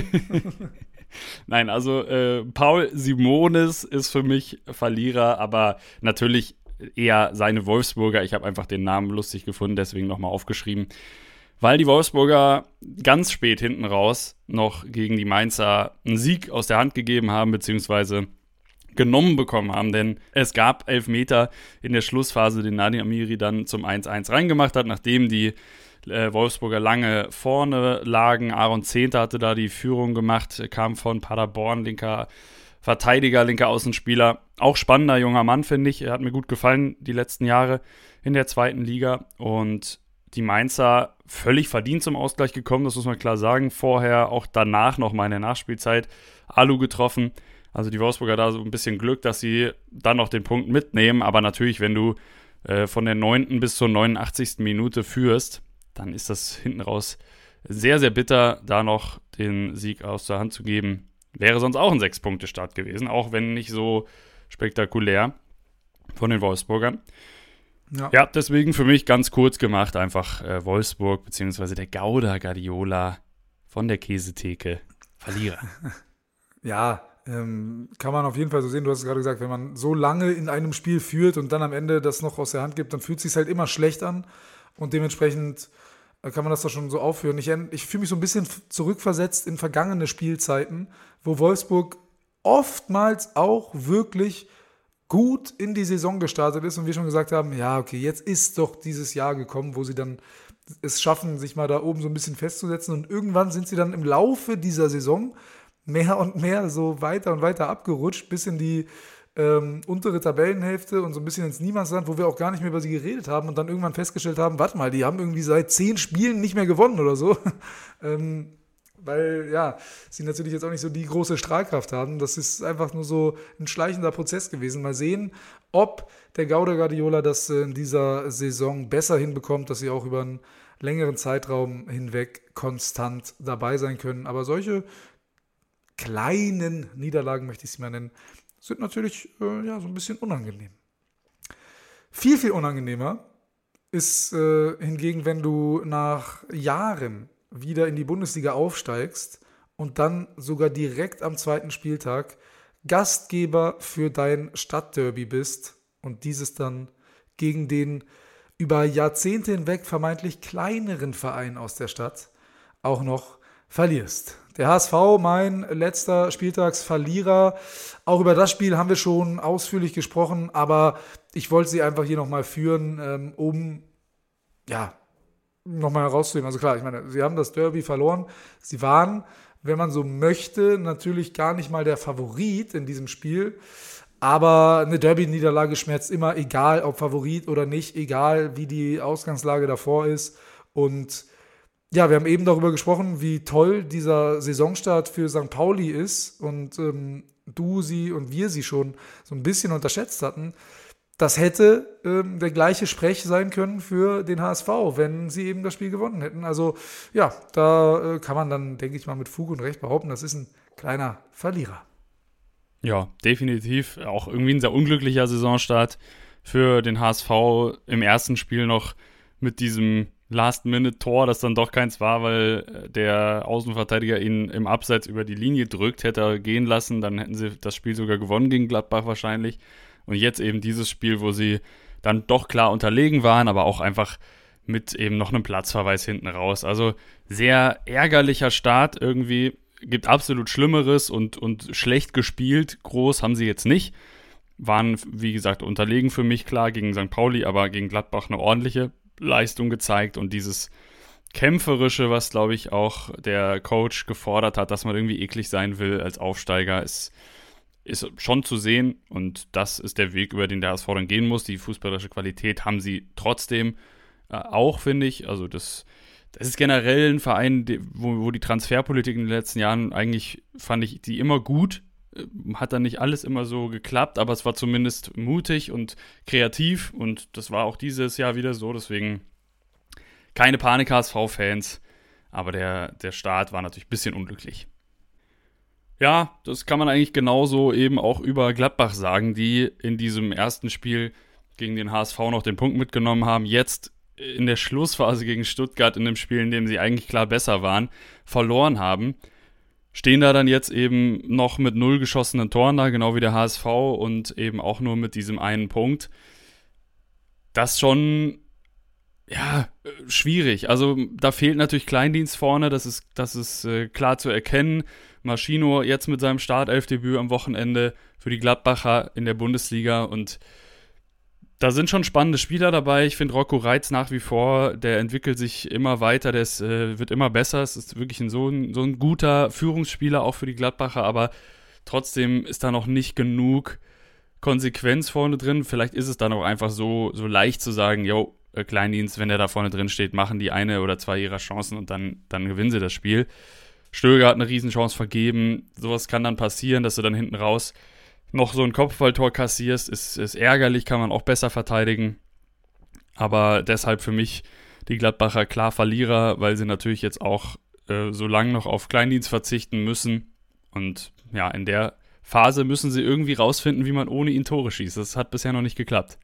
Nein, also äh, Paul Simonis ist für mich Verlierer, aber natürlich eher seine Wolfsburger. Ich habe einfach den Namen lustig gefunden, deswegen nochmal aufgeschrieben. Weil die Wolfsburger ganz spät hinten raus noch gegen die Mainzer einen Sieg aus der Hand gegeben haben, beziehungsweise genommen bekommen haben, denn es gab Elfmeter in der Schlussphase, den Nadim Amiri dann zum eins eins reingemacht hat, nachdem die äh, Wolfsburger lange vorne lagen. Aaron Zehnter hatte da die Führung gemacht, kam von Paderborn, linker Verteidiger, linker Außenspieler. Auch spannender junger Mann, finde ich. Er hat mir gut gefallen die letzten Jahre in der zweiten Liga. Und die Mainzer völlig verdient zum Ausgleich gekommen, das muss man klar sagen. Vorher, auch danach noch mal in der Nachspielzeit, Alu getroffen. Also die Wolfsburger da so ein bisschen Glück, dass sie dann noch den Punkt mitnehmen. Aber natürlich, wenn du äh, von der neunten bis zur neunundachtzigsten Minute führst, dann ist das hinten raus sehr, sehr bitter, da noch den Sieg aus der Hand zu geben. Wäre sonst auch ein Sechs-Punkte-Start gewesen, auch wenn nicht so spektakulär von den Wolfsburgern. Ja, ja deswegen für mich ganz kurz gemacht, einfach äh, Wolfsburg beziehungsweise der Gauda Guardiola von der Käsetheke Verlierer. Ja, ähm, kann man auf jeden Fall so sehen. Du hast es gerade gesagt, wenn man so lange in einem Spiel führt und dann am Ende das noch aus der Hand gibt, dann fühlt es sich halt immer schlecht an. Und dementsprechend kann man das doch schon so aufführen. Ich, ich fühle mich so ein bisschen zurückversetzt in vergangene Spielzeiten, wo Wolfsburg oftmals auch wirklich gut in die Saison gestartet ist und wir schon gesagt haben, ja, okay, jetzt ist doch dieses Jahr gekommen, wo sie dann es schaffen, sich mal da oben so ein bisschen festzusetzen und irgendwann sind sie dann im Laufe dieser Saison mehr und mehr so weiter und weiter abgerutscht, bis in die Ähm, untere Tabellenhälfte und so ein bisschen ins Niemandsland, wo wir auch gar nicht mehr über sie geredet haben und dann irgendwann festgestellt haben, warte mal, die haben irgendwie seit zehn Spielen nicht mehr gewonnen oder so. ähm, weil, ja, sie natürlich jetzt auch nicht so die große Strahlkraft haben. Das ist einfach nur so ein schleichender Prozess gewesen. Mal sehen, ob der Gauda Guardiola das in dieser Saison besser hinbekommt, dass sie auch über einen längeren Zeitraum hinweg konstant dabei sein können. Aber solche kleinen Niederlagen, möchte ich sie mal nennen, sind natürlich äh, ja, so ein bisschen unangenehm. Viel, viel unangenehmer ist äh, hingegen, wenn du nach Jahren wieder in die Bundesliga aufsteigst und dann sogar direkt am zweiten Spieltag Gastgeber für dein Stadtderby bist und dieses dann gegen den über Jahrzehnte hinweg vermeintlich kleineren Verein aus der Stadt auch noch verlierst. Der H S V, mein letzter Spieltagsverlierer. Auch über das Spiel haben wir schon ausführlich gesprochen, aber ich wollte sie einfach hier nochmal führen, ähm, um ja, nochmal herauszuheben. Also klar, ich meine, sie haben das Derby verloren. Sie waren, wenn man so möchte, natürlich gar nicht mal der Favorit in diesem Spiel. Aber eine Derby-Niederlage schmerzt immer, egal ob Favorit oder nicht, egal wie die Ausgangslage davor ist. Und ja, wir haben eben darüber gesprochen, wie toll dieser Saisonstart für Sankt Pauli ist und ähm, du sie und wir sie schon so ein bisschen unterschätzt hatten. Das hätte ähm, der gleiche Sprech sein können für den H S V, wenn sie eben das Spiel gewonnen hätten. Also ja, da äh, kann man dann, denke ich mal, mit Fug und Recht behaupten, das ist ein kleiner Verlierer. Ja, definitiv. Auch irgendwie ein sehr unglücklicher Saisonstart für den H S V. Im ersten Spiel noch mit diesem Last-Minute-Tor, das dann doch keins war, weil der Außenverteidiger ihn im Abseits über die Linie drückt, hätte er gehen lassen, dann hätten sie das Spiel sogar gewonnen gegen Gladbach wahrscheinlich. Und jetzt eben dieses Spiel, wo sie dann doch klar unterlegen waren, aber auch einfach mit eben noch einem Platzverweis hinten raus. Also sehr ärgerlicher Start irgendwie, gibt absolut Schlimmeres und, und schlecht gespielt, groß haben sie jetzt nicht. waren, wie gesagt, unterlegen für mich, klar, gegen Sankt Pauli, aber gegen Gladbach eine ordentliche Leistung gezeigt und dieses Kämpferische, was, glaube ich, auch der Coach gefordert hat, dass man irgendwie eklig sein will als Aufsteiger, ist, ist schon zu sehen und das ist der Weg, über den der H S V dann gehen muss. Die fußballerische Qualität haben sie trotzdem äh, auch, finde ich. Also das, das ist generell ein Verein, die, wo, wo die Transferpolitik in den letzten Jahren eigentlich, fand ich, die immer gut. Hat dann nicht alles immer so geklappt, aber es war zumindest mutig und kreativ und das war auch dieses Jahr wieder so, deswegen keine Panik, H S V-Fans, aber der, der Start war natürlich ein bisschen unglücklich. Ja, das kann man eigentlich genauso eben auch über Gladbach sagen, die in diesem ersten Spiel gegen den H S V noch den Punkt mitgenommen haben, jetzt in der Schlussphase gegen Stuttgart in dem Spiel, in dem sie eigentlich klar besser waren, verloren haben. Stehen da dann jetzt eben noch mit null geschossenen Toren da, genau wie der H S V und eben auch nur mit diesem einen Punkt. Das schon, ja, schwierig. Also da fehlt natürlich Kleindienst vorne, das ist, das ist äh, klar zu erkennen. Maschino jetzt mit seinem Startelfdebüt am Wochenende für die Gladbacher in der Bundesliga und da sind schon spannende Spieler dabei. Ich finde Rocco Reitz nach wie vor, der entwickelt sich immer weiter, der ist, äh, wird immer besser. Es ist wirklich ein so, ein so ein guter Führungsspieler auch für die Gladbacher, aber trotzdem ist da noch nicht genug Konsequenz vorne drin. Vielleicht ist es dann auch einfach so, so leicht zu sagen, jo, Kleindienst, wenn der da vorne drin steht, machen die eine oder zwei ihrer Chancen und dann, dann gewinnen sie das Spiel. Stöger hat eine Riesenchance vergeben. Sowas kann dann passieren, dass du dann hinten raus noch so ein Kopfballtor kassierst, ist, ist ärgerlich, kann man auch besser verteidigen. Aber deshalb für mich die Gladbacher klar Verlierer, weil sie natürlich jetzt auch äh, so lange noch auf Kleindienst verzichten müssen. Und ja, in der Phase müssen sie irgendwie rausfinden, wie man ohne ihn Tore schießt. Das hat bisher noch nicht geklappt.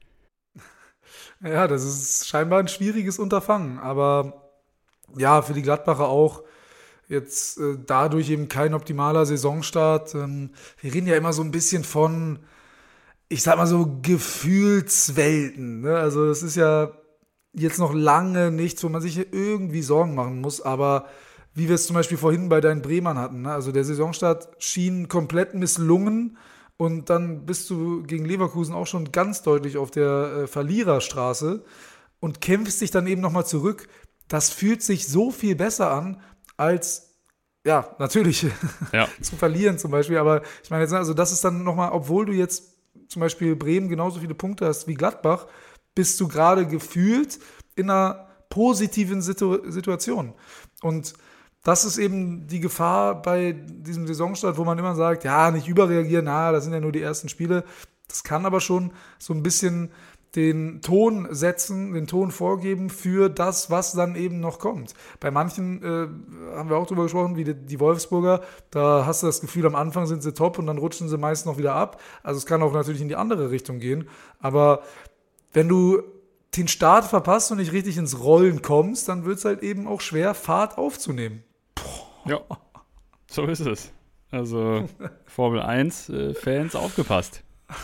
Ja, das ist scheinbar ein schwieriges Unterfangen. Aber ja, für die Gladbacher auch jetzt äh, dadurch eben kein optimaler Saisonstart. Ähm, wir reden ja immer so ein bisschen von, ich sag mal so, Gefühlswelten. Ne? Also das ist ja jetzt noch lange nichts, wo man sich irgendwie Sorgen machen muss. Aber wie wir es zum Beispiel vorhin bei deinen Bremern hatten, ne? Also der Saisonstart schien komplett misslungen und dann bist du gegen Leverkusen auch schon ganz deutlich auf der äh, Verliererstraße und kämpfst dich dann eben nochmal zurück. Das fühlt sich so viel besser an, als, ja, natürlich, ja. zu verlieren zum Beispiel. Aber ich meine, jetzt, also das ist dann nochmal, obwohl du jetzt zum Beispiel Bremen genauso viele Punkte hast wie Gladbach, bist du gerade gefühlt in einer positiven Situ- Situation. Und das ist eben die Gefahr bei diesem Saisonstart, wo man immer sagt, ja, nicht überreagieren, na, das sind ja nur die ersten Spiele. Das kann aber schon so ein bisschen den Ton setzen, den Ton vorgeben für das, was dann eben noch kommt. Bei manchen äh, haben wir auch drüber gesprochen, wie die, die Wolfsburger, da hast du das Gefühl, am Anfang sind sie top und dann rutschen sie meist noch wieder ab. Also es kann auch natürlich in die andere Richtung gehen. Aber wenn du den Start verpasst und nicht richtig ins Rollen kommst, dann wird es halt eben auch schwer, Fahrt aufzunehmen. Boah. Ja, so ist es. Also Formel eins äh, Fans aufgepasst.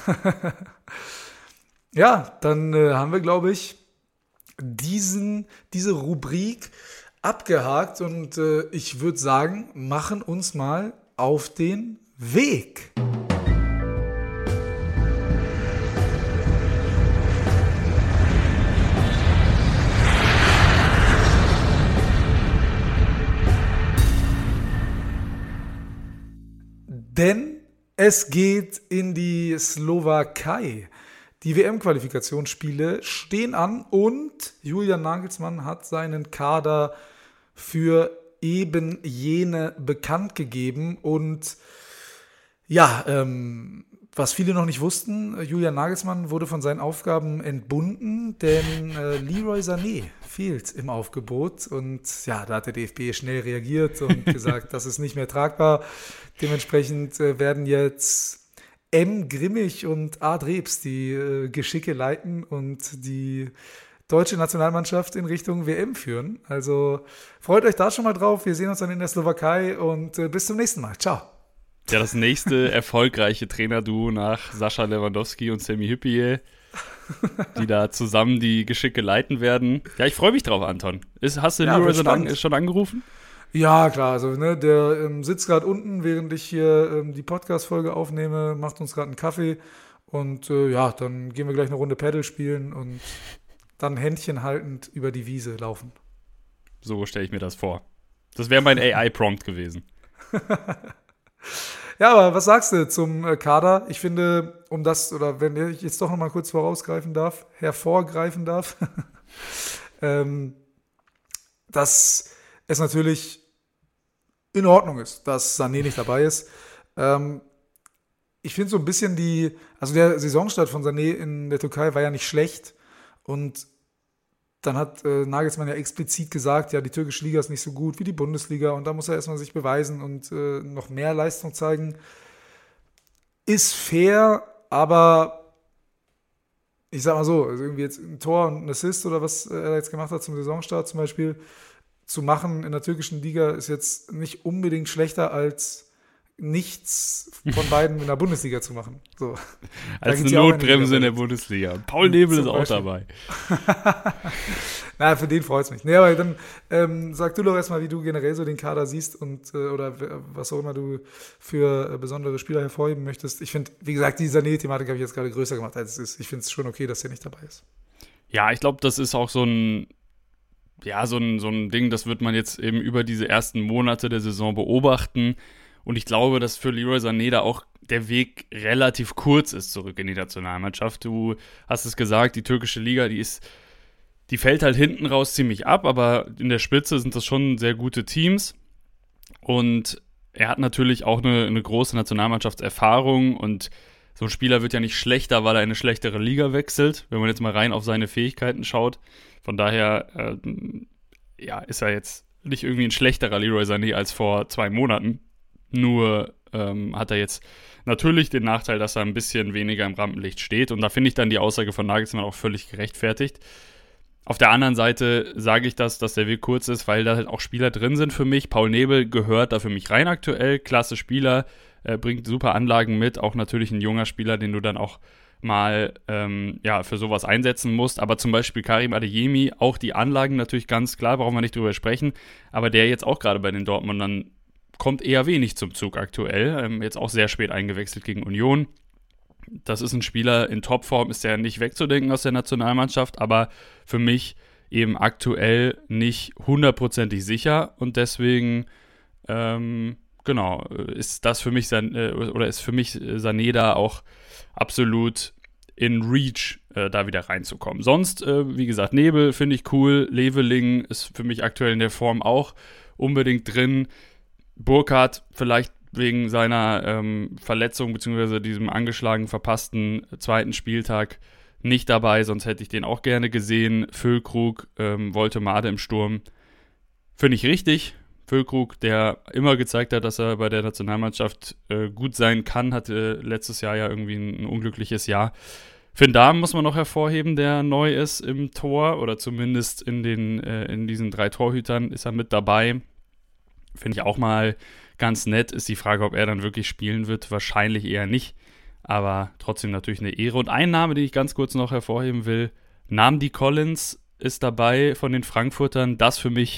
Ja, dann äh, haben wir, glaube ich, diesen, diese Rubrik abgehakt und äh, ich würde sagen, machen uns mal auf den Weg. Denn es geht in die Slowakei. Die W M-Qualifikationsspiele stehen an und Julian Nagelsmann hat seinen Kader für eben jene bekannt gegeben. Und ja, ähm, was viele noch nicht wussten, Julian Nagelsmann wurde von seinen Aufgaben entbunden, denn äh, Leroy Sané fehlt im Aufgebot. Und ja, da hat der D F B schnell reagiert und gesagt, das ist nicht mehr tragbar. Dementsprechend äh, werden jetzt M. Grimmig und A. Drebs die äh, Geschicke leiten und die deutsche Nationalmannschaft in Richtung W M führen. Also freut euch da schon mal drauf. Wir sehen uns dann in der Slowakei und äh, bis zum nächsten Mal. Ciao. Ja, das nächste erfolgreiche Trainerduo nach Sascha Lewandowski und Sami Hüppier, die da zusammen die Geschicke leiten werden. Ja, ich freue mich drauf, Anton. Ist, hast du ja, Leroy an, schon angerufen? Ja, klar, also ne, der ähm, sitzt gerade unten, während ich hier ähm, die Podcast-Folge aufnehme, macht uns gerade einen Kaffee und äh, ja, dann gehen wir gleich eine Runde Paddle spielen und dann Händchen haltend über die Wiese laufen. So stelle ich mir das vor. Das wäre mein A I-Prompt gewesen. Ja, aber was sagst du zum äh, Kader? Ich finde, um das, oder wenn ich jetzt doch noch mal kurz vorausgreifen darf, hervorgreifen darf, ähm, dass es natürlich in Ordnung ist, dass Sané nicht dabei ist. Ähm, ich finde so ein bisschen die, also der Saisonstart von Sané in der Türkei war ja nicht schlecht und dann hat äh, Nagelsmann ja explizit gesagt, ja, die türkische Liga ist nicht so gut wie die Bundesliga und da muss er erstmal sich beweisen und äh, noch mehr Leistung zeigen. Ist fair, aber ich sag mal so, also irgendwie jetzt ein Tor und ein Assist oder was er jetzt gemacht hat zum Saisonstart zum Beispiel, zu machen in der türkischen Liga ist jetzt nicht unbedingt schlechter als nichts von beiden in der Bundesliga zu machen. So. Als eine Notbremse in der Bundesliga. Paul Nebel ist auch dabei. Na, für den freut es mich. Nee, aber dann ähm, sag du doch erstmal, wie du generell so den Kader siehst und äh, oder was auch immer du für äh, besondere Spieler hervorheben möchtest. Ich finde, wie gesagt, die Sané-Thematik habe ich jetzt gerade größer gemacht, als es ist. Ich finde es schon okay, dass der nicht dabei ist. Ja, ich glaube, das ist auch so ein Ja, so ein, so ein Ding, das wird man jetzt eben über diese ersten Monate der Saison beobachten. Und ich glaube, dass für Leroy Sané da auch der Weg relativ kurz ist zurück in die Nationalmannschaft. Du hast es gesagt, die türkische Liga, die ist, die fällt halt hinten raus ziemlich ab, aber in der Spitze sind das schon sehr gute Teams. Und er hat natürlich auch eine, eine große Nationalmannschaftserfahrung und so ein Spieler wird ja nicht schlechter, weil er in eine schlechtere Liga wechselt, wenn man jetzt mal rein auf seine Fähigkeiten schaut. Von daher äh, ja, ist er jetzt nicht irgendwie ein schlechterer Leroy Sané als vor zwei Monaten. Nur ähm, hat er jetzt natürlich den Nachteil, dass er ein bisschen weniger im Rampenlicht steht. Und da finde ich dann die Aussage von Nagelsmann auch völlig gerechtfertigt. Auf der anderen Seite sage ich das, dass der Weg kurz ist, weil da halt auch Spieler drin sind für mich. Paul Nebel gehört da für mich rein aktuell. Klasse Spieler, äh, bringt super Anlagen mit. Auch natürlich ein junger Spieler, den du dann auch mal ähm, ja, für sowas einsetzen musst. Aber zum Beispiel Karim Adeyemi, auch die Anlagen natürlich ganz klar, brauchen wir nicht drüber sprechen. Aber der jetzt auch gerade bei den Dortmundern kommt eher wenig zum Zug aktuell. Ähm, jetzt auch sehr spät eingewechselt gegen Union. Das ist ein Spieler in Topform, ist ja nicht wegzudenken aus der Nationalmannschaft, aber für mich eben aktuell nicht hundertprozentig sicher und deswegen ähm, genau, ist das für mich äh, oder ist für mich Sané da auch absolut in Reach, äh, da wieder reinzukommen. Sonst, äh, wie gesagt, Nebel finde ich cool, Leveling ist für mich aktuell in der Form auch unbedingt drin. Burkhardt vielleicht wegen seiner ähm, Verletzung bzw. diesem angeschlagen verpassten zweiten Spieltag nicht dabei, sonst hätte ich den auch gerne gesehen. Füllkrug, ähm, Woltemade im Sturm. Finde ich richtig. Füllkrug, der immer gezeigt hat, dass er bei der Nationalmannschaft äh, gut sein kann, hatte letztes Jahr ja irgendwie ein, ein unglückliches Jahr. Finn Dahm muss man noch hervorheben, der neu ist im Tor oder zumindest in, den, äh, in diesen drei Torhütern ist er mit dabei. Finde ich auch mal ganz nett. Ist die Frage, ob er dann wirklich spielen wird. Wahrscheinlich eher nicht. Aber trotzdem natürlich eine Ehre. Und ein Name, den ich ganz kurz noch hervorheben will. Nnamdi Collins ist dabei von den Frankfurtern. Das für mich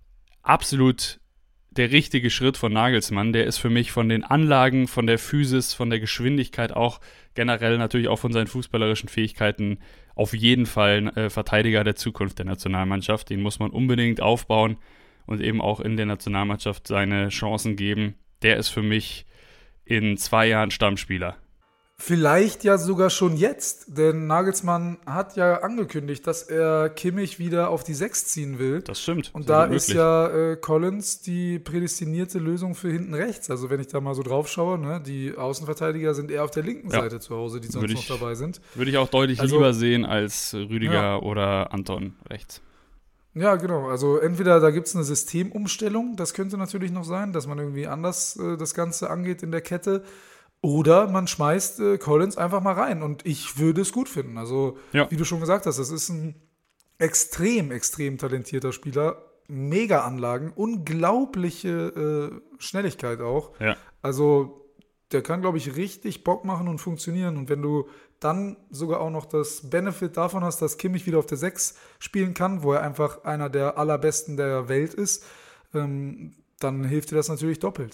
absolut der richtige Schritt von Nagelsmann. Der ist für mich von den Anlagen, von der Physis, von der Geschwindigkeit auch generell natürlich auch von seinen fußballerischen Fähigkeiten auf jeden Fall ein äh, Verteidiger der Zukunft der Nationalmannschaft. Den muss man unbedingt aufbauen und eben auch in der Nationalmannschaft seine Chancen geben. Der ist für mich in zwei Jahren Stammspieler. Vielleicht ja sogar schon jetzt, denn Nagelsmann hat ja angekündigt, dass er Kimmich wieder auf die sechs ziehen will. Das stimmt. Und da ist ja äh, Collins die prädestinierte Lösung für hinten rechts. Also wenn ich da mal so drauf schaue, ne, die Außenverteidiger sind eher auf der linken ja. Seite zu Hause, die sonst ich, noch dabei sind. Würde ich auch deutlich also, lieber sehen als Rüdiger ja. oder Anton rechts. Ja, genau. Also entweder da gibt es eine Systemumstellung, das könnte natürlich noch sein, dass man irgendwie anders äh, das Ganze angeht in der Kette. Oder man schmeißt äh, Collins einfach mal rein und ich würde es gut finden. Also, ja. wie du schon gesagt hast, das ist ein extrem, extrem talentierter Spieler. Mega Anlagen, unglaubliche äh, Schnelligkeit auch. Ja. Also, der kann, glaube ich, richtig Bock machen und funktionieren. Und wenn du dann sogar auch noch das Benefit davon hast, dass Kimmich wieder auf der sechs spielen kann, wo er einfach einer der allerbesten der Welt ist, ähm, dann hilft dir das natürlich doppelt.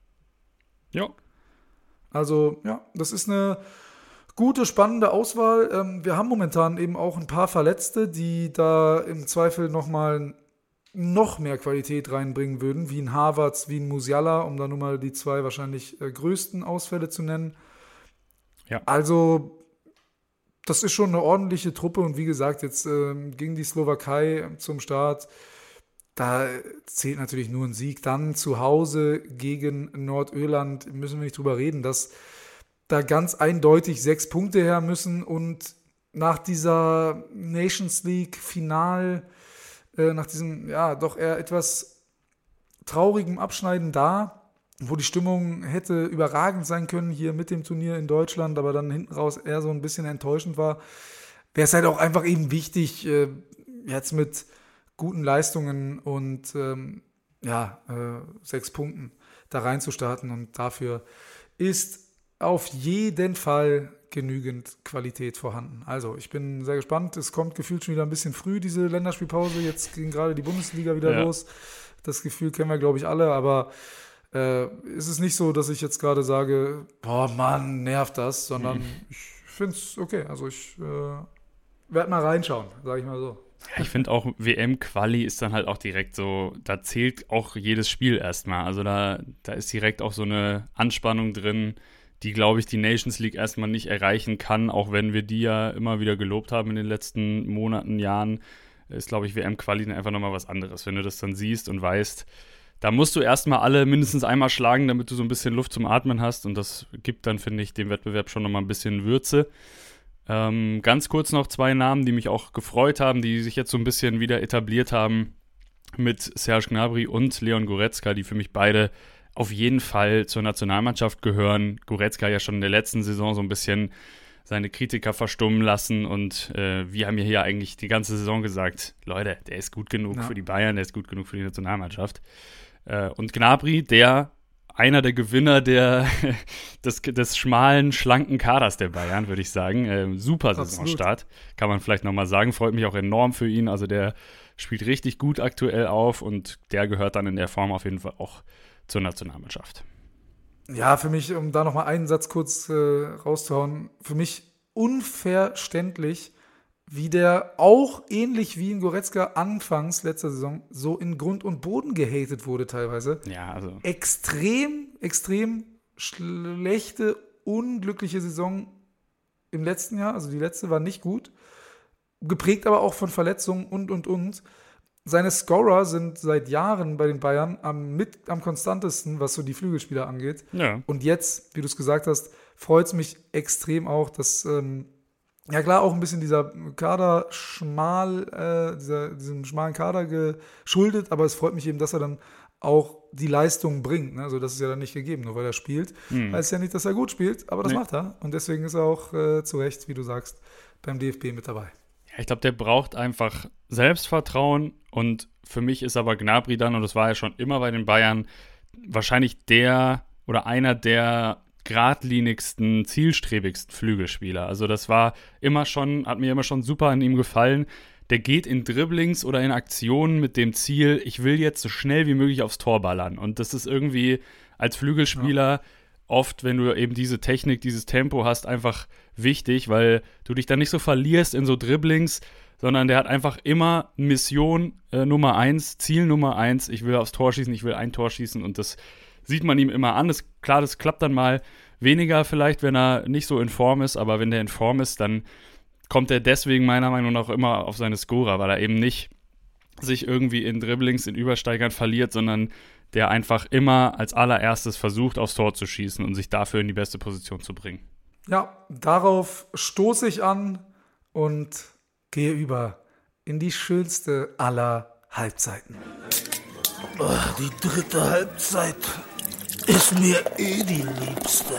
Ja. Also, ja, das ist eine gute, spannende Auswahl. Ähm, wir haben momentan eben auch ein paar Verletzte, die da im Zweifel nochmal noch mehr Qualität reinbringen würden, wie ein Havertz, wie ein Musiala, um da nur mal die zwei wahrscheinlich äh, größten Ausfälle zu nennen. Ja. Also, das ist schon eine ordentliche Truppe und wie gesagt, jetzt ähm, ging die Slowakei zum Start. Da zählt natürlich nur ein Sieg. Dann zu Hause gegen Nordirland müssen wir nicht drüber reden, dass da ganz eindeutig sechs Punkte her müssen und nach dieser Nations League Final, äh, nach diesem, ja, doch eher etwas traurigem Abschneiden da, wo die Stimmung hätte überragend sein können hier mit dem Turnier in Deutschland, aber dann hinten raus eher so ein bisschen enttäuschend war, wäre es halt auch einfach eben wichtig, äh, jetzt mit guten Leistungen und ähm, ja, äh, sechs Punkten da reinzustarten und dafür ist auf jeden Fall genügend Qualität vorhanden. Also ich bin sehr gespannt. Es kommt gefühlt schon wieder ein bisschen früh, diese Länderspielpause. Jetzt ging gerade die Bundesliga wieder Ja. los. Das Gefühl kennen wir, glaube ich, alle. Aber äh, ist es nicht so, dass ich jetzt gerade sage, boah, Mann, nervt das, sondern ich finde es okay. Also ich äh, werde mal reinschauen, sage ich mal so. Ja, ich finde auch, W M-Quali ist dann halt auch direkt so, da zählt auch jedes Spiel erstmal. Also da, da ist direkt auch so eine Anspannung drin, die, glaube ich, die Nations League erstmal nicht erreichen kann, auch wenn wir die ja immer wieder gelobt haben in den letzten Monaten, Jahren, ist, glaube ich, W M-Quali dann einfach nochmal was anderes. Wenn du das dann siehst und weißt, da musst du erstmal alle mindestens einmal schlagen, damit du so ein bisschen Luft zum Atmen hast und das gibt dann, finde ich, dem Wettbewerb schon nochmal ein bisschen Würze. Ähm, ganz kurz noch zwei Namen, die mich auch gefreut haben, die sich jetzt so ein bisschen wieder etabliert haben mit Serge Gnabry und Leon Goretzka, die für mich beide auf jeden Fall zur Nationalmannschaft gehören. Goretzka ja schon in der letzten Saison so ein bisschen seine Kritiker verstummen lassen und äh, wir haben ja hier eigentlich die ganze Saison gesagt, Leute, der ist gut genug ja. für die Bayern, der ist gut genug für die Nationalmannschaft. Äh, und Gnabry, der einer der Gewinner der, des, des schmalen, schlanken Kaders der Bayern, würde ich sagen. Äh, super Saisonstart, kann man vielleicht nochmal sagen. Freut mich auch enorm für ihn. Also der spielt richtig gut aktuell auf und der gehört dann in der Form auf jeden Fall auch zur Nationalmannschaft. Ja, für mich, um da nochmal einen Satz kurz äh, rauszuhauen, für mich unverständlich, wie der auch ähnlich wie in Goretzka anfangs letzter Saison so in Grund und Boden gehatet wurde teilweise. Ja, also. Extrem, extrem schlechte, unglückliche Saison im letzten Jahr. Also die letzte war nicht gut. Geprägt aber auch von Verletzungen und, und, und. Seine Scorer sind seit Jahren bei den Bayern am, mit, am konstantesten, was so die Flügelspieler angeht. Ja. Und jetzt, wie du es gesagt hast, freut es mich extrem auch, dass ähm, ja klar, auch ein bisschen dieser Kader schmal, äh, dieser, diesem schmalen Kader geschuldet, aber es freut mich eben, dass er dann auch die Leistung bringt. Ne? Also das ist ja dann nicht gegeben, nur weil er spielt. Hm. Heißt ja nicht, dass er gut spielt, aber das nee. macht er. Und deswegen ist er auch äh, zu Recht, wie du sagst, beim D F B mit dabei. Ja, ich glaube, der braucht einfach Selbstvertrauen und für mich ist aber Gnabry dann, und das war ja schon immer bei den Bayern, wahrscheinlich der oder einer der geradlinigsten, zielstrebigsten Flügelspieler. Also das war immer schon, hat mir immer schon super an ihm gefallen. Der geht in Dribblings oder in Aktionen mit dem Ziel, ich will jetzt so schnell wie möglich aufs Tor ballern. Und das ist irgendwie als Flügelspieler ja. oft, wenn du eben diese Technik, dieses Tempo hast, einfach wichtig, weil du dich dann nicht so verlierst in so Dribblings, sondern der hat einfach immer Mission äh, Nummer eins, Ziel Nummer eins, ich will aufs Tor schießen, ich will ein Tor schießen und das sieht man ihm immer an. Das, klar, das klappt dann mal weniger vielleicht, wenn er nicht so in Form ist, aber wenn der in Form ist, dann kommt er deswegen meiner Meinung nach immer auf seine Scorer, weil er eben nicht sich irgendwie in Dribblings, in Übersteigern verliert, sondern der einfach immer als allererstes versucht, aufs Tor zu schießen und sich dafür in die beste Position zu bringen. Ja, darauf stoße ich an und gehe über in die schönste aller Halbzeiten. Oh, die dritte Halbzeit ist mir eh die liebste.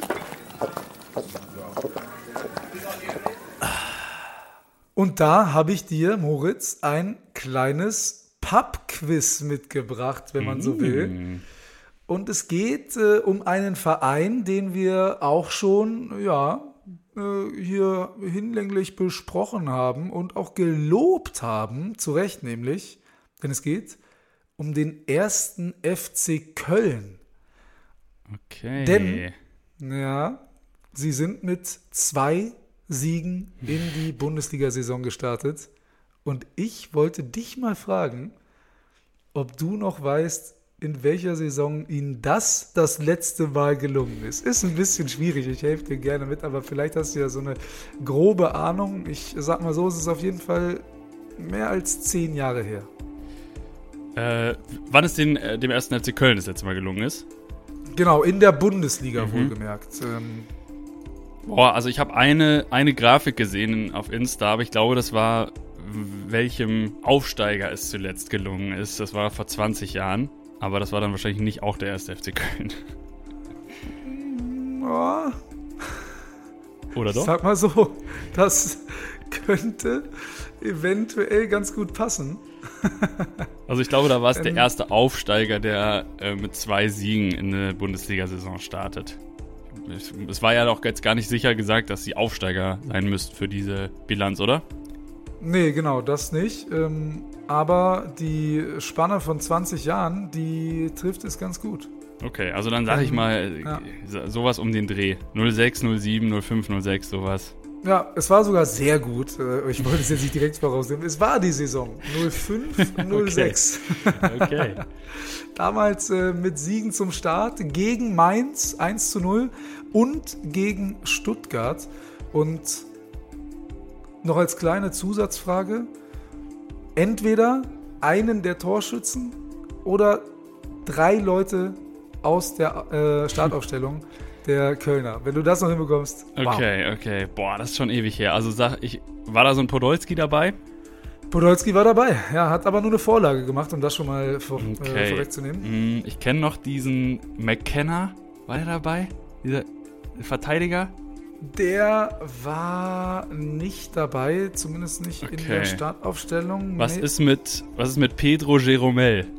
Und da habe ich dir, Moritz, ein kleines Pub-Quiz mitgebracht, wenn man mm. so will. Und es geht äh, um einen Verein, den wir auch schon, ja, äh, hier hinlänglich besprochen haben und auch gelobt haben, zu Recht nämlich, denn es geht um den ersten F C Köln. Okay. Denn, ja, sie sind mit zwei Siegen in die Bundesliga-Saison gestartet. Und ich wollte dich mal fragen, ob du noch weißt, in welcher Saison ihnen das das letzte Mal gelungen ist. Ist ein bisschen schwierig, ich helfe dir gerne mit, aber vielleicht hast du ja so eine grobe Ahnung. Ich sag mal so, es ist auf jeden Fall mehr als zehn Jahre her. Äh, wann es den, äh, dem ersten F C Köln das letzte Mal gelungen ist? Genau, in der Bundesliga Mhm. wohlgemerkt. Ähm, Boah, also ich habe eine, eine Grafik gesehen auf Insta, aber ich glaube, das war, welchem Aufsteiger es zuletzt gelungen ist. Das war vor zwanzig Jahren. Aber das war dann wahrscheinlich nicht auch der erste F C Köln. oh, Oder ich doch? sag mal so, das könnte eventuell ganz gut passen. Also ich glaube, da war es der Ähm. erste Aufsteiger, der äh, mit zwei Siegen in eine Bundesliga-Saison startet. Es, es war ja doch jetzt gar nicht sicher gesagt, dass sie Aufsteiger sein müssten für diese Bilanz, oder? Nee, genau, das nicht. Ähm, aber die Spanne von zwanzig Jahren, die trifft es ganz gut. Okay, also dann sage ich Ähm, mal ja. so- sowas um den Dreh. null sechs, null sieben, null fünf, null sechs, sowas. Ja, es war sogar sehr gut. Äh, Ich wollte es jetzt nicht direkt vorausnehmen. Es war die Saison null fünf, null sechs. Okay. Damals äh, mit Siegen zum Start gegen Mainz eins zu null und gegen Stuttgart. Und noch als kleine Zusatzfrage, entweder einen der Torschützen oder drei Leute aus der äh, Startaufstellung der Kölner. Wenn du das noch hinbekommst, wow. Okay, okay. Boah, das ist schon ewig her. Also sag ich, war da so ein Podolski dabei? Podolski war dabei, ja, hat aber nur eine Vorlage gemacht, um das schon mal vor, Okay. äh, vorwegzunehmen. Mm, Ich kenne noch diesen McKenna. War der dabei? Dieser Verteidiger? Der war nicht dabei, zumindest nicht in Okay. der Startaufstellung. Was Nee. ist mit, was ist mit Pedro Jeromel?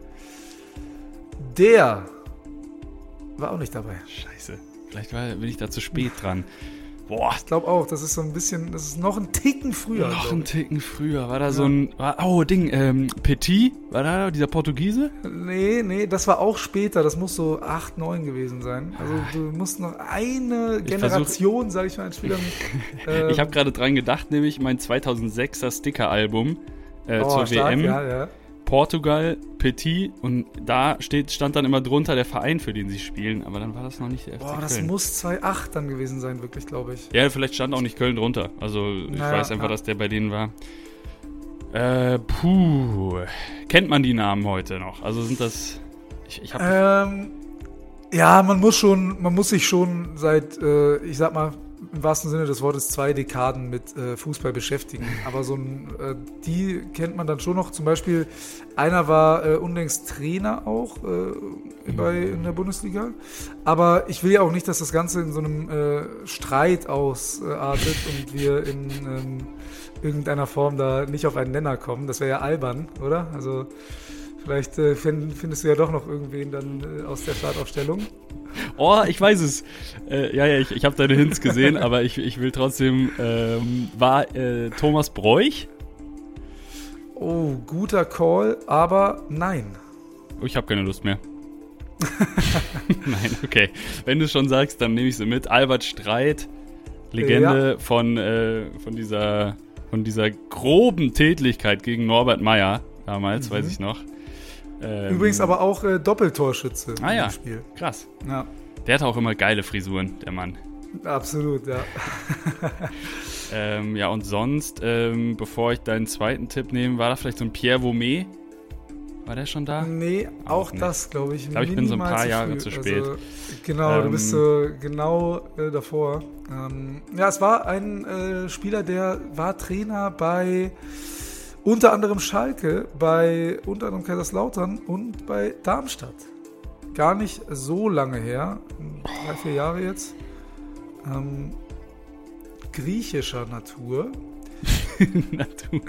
Der war auch nicht dabei. Scheiße. Vielleicht war, bin ich da zu spät dran. Boah, Ich glaube auch, das ist so ein bisschen, das ist noch ein Ticken früher. noch glaub einen ich. Ticken früher. War da so ein, war, oh Ding, ähm, Petit? War da dieser Portugiese? Nee, nee, das war auch später, das muss so acht, neun gewesen sein. Also du musst noch eine Ich Generation, sage ich mal, als Spieler mit. äh, Ich habe gerade dran gedacht, nämlich mein zweitausendsechser Sticker-Album äh, oh, zur stark, W M. Ja, ja. Portugal, Petit, und da steht, stand dann immer drunter der Verein, für den sie spielen, aber dann war das noch nicht der F C Boah, das Köln. muss zwei acht dann gewesen sein, wirklich, glaube ich. Ja, vielleicht stand auch nicht Köln drunter. Also ich Naja, weiß einfach, ja. dass der bei denen war. Äh, puh. Kennt man die Namen heute noch? Also sind das... Ich, ich hab, Ähm, ja, man muss schon, man muss sich schon seit, äh, ich sag mal, im wahrsten Sinne des Wortes zwei Dekaden mit äh, Fußball beschäftigen. Aber so ein, äh, die kennt man dann schon noch. Zum Beispiel, einer war äh, unlängst Trainer auch äh, bei, in der Bundesliga. Aber ich will ja auch nicht, dass das Ganze in so einem äh, Streit ausartet und wir in ähm, irgendeiner Form da nicht auf einen Nenner kommen. Das wäre ja albern, oder? Also vielleicht äh, find, findest du ja doch noch irgendwen dann äh, aus der Startaufstellung. oh, ich weiß es. Äh, ja, ja, ich, ich habe deine Hints gesehen, aber ich, ich will trotzdem... Ähm, war äh, Thomas Broich? Oh, guter Call, aber nein. Oh, ich habe keine Lust mehr. Nein, okay. Wenn du es schon sagst, dann nehme ich sie mit. Albert Streit, Legende von, äh, von, dieser, von dieser groben Tätlichkeit gegen Norbert Meyer damals, Mhm. weiß ich noch. Ähm, Übrigens aber auch äh, Doppeltorschütze Ah im ja, Spiel. krass. Ja, Der hat auch immer geile Frisuren, der Mann. absolut, ja. Ähm, ja, und sonst, ähm, bevor ich deinen zweiten Tipp nehme, war da vielleicht so ein Pierre Vomé? War der schon da? Nee, Auch auch nicht. das, glaube ich. Ich glaube, ich bin so ein minimal paar zu Jahre früh. zu spät. Also, genau, du Ähm, bist so genau äh, davor. Ähm, ja, es war ein äh, Spieler, der war Trainer bei unter anderem Schalke, bei unter anderem Kaiserslautern und bei Darmstadt. Gar nicht so lange her, drei, vier Jahre jetzt. Ähm, griechischer Natur. Natur.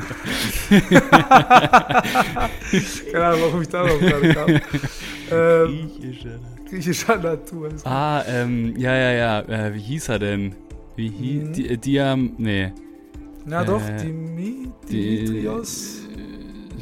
Keine Ahnung, warum ich darauf gerade kam. Ähm, Griechischer. griechischer Natur. ist gut. Ah, ähm, ja, ja, ja. Äh, wie hieß er denn? Wie hieß Mhm. Di Diam. Nee. Ja, doch, äh, Dimi, Di- Dimitrios.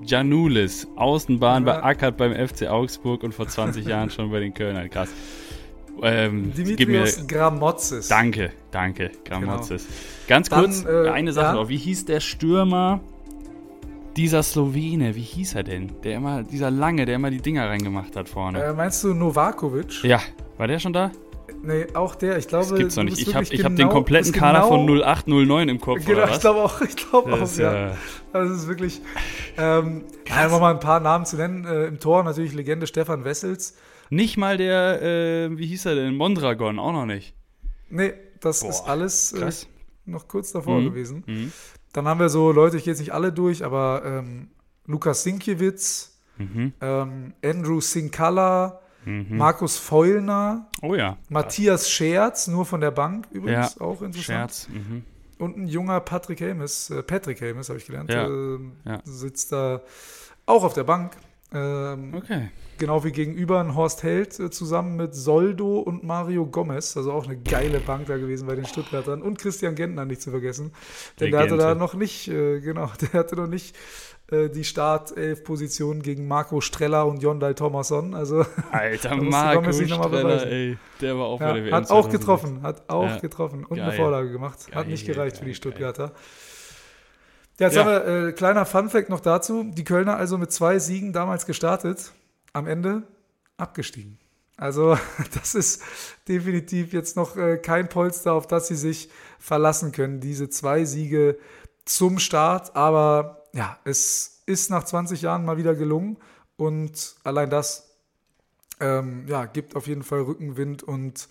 Giannoulis, Außenbahn Ja. beackert beim F C Augsburg und vor zwanzig Jahren schon bei den Kölnern. Krass. Ähm, gib mir, Dimitrios Gramotzis. danke, danke, Gramotzis. Genau. Ganz Dann, kurz, äh, eine Sache ja? noch. Wie hieß der Stürmer dieser Slowene? Wie hieß er denn? Der immer, dieser Lange, der immer die Dinger reingemacht hat vorne. Äh, meinst du Novakovic? Ja, war der schon da? Nee, auch der. Ich glaube, Das gibt's doch du nicht. bist Ich habe wirklich ich hab genau, den kompletten bist Kader genau, von null acht null neun im Kopf, Genau, oder ich was? glaube auch. Ich glaube Das auch, ist, ja. äh, Das ist wirklich. Ähm, einfach mal ein paar Namen zu nennen. Äh, Im Tor natürlich Legende Stefan Wessels. Nicht mal der, äh, wie hieß er denn? Mondragon, auch noch nicht. Nee, das Boah, ist alles äh, krass. noch kurz davor Mhm. gewesen. Mhm. Dann haben wir so Leute, ich gehe jetzt nicht alle durch, aber ähm, Lukas Sinkiewicz, Mhm. ähm, Andrew Sinkala, Mhm. Markus Feulner, Oh ja. Matthias Scherz, nur von der Bank übrigens, Ja, auch interessant. Scherz. Mhm. Und ein junger Patrick Helmes, äh, Patrick Helmes habe ich gelernt, Ja, ähm, ja. sitzt da auch auf der Bank. Ähm, Okay. Genau wie gegenüber ein Horst Held äh, zusammen mit Soldo und Mario Gomez, also auch eine geile Bank da gewesen bei den Stuttgartern und Christian Gentner nicht zu vergessen, denn der hatte Legende. da noch nicht, äh, genau, der hatte noch nicht äh, die Startelf-Position gegen Marco Streller und Jondal Thomasson, also Alter, Da musste Marco Gomez sich noch mal Streller, beweisen. ey. Der war auch bei ja, der W M hat auch zweitausendsechs. getroffen, hat auch Ja. getroffen und eine Geil. Vorlage gemacht, hat Geil, nicht gereicht für geil, die Stuttgarter. Ja, jetzt Ja. haben wir äh, kleiner Funfact noch dazu. Die Kölner also mit zwei Siegen damals gestartet, am Ende abgestiegen. Also das ist definitiv jetzt noch äh, kein Polster, auf das sie sich verlassen können, diese zwei Siege zum Start. Aber ja, es ist nach zwanzig Jahren mal wieder gelungen und allein das ähm, ja, gibt auf jeden Fall Rückenwind und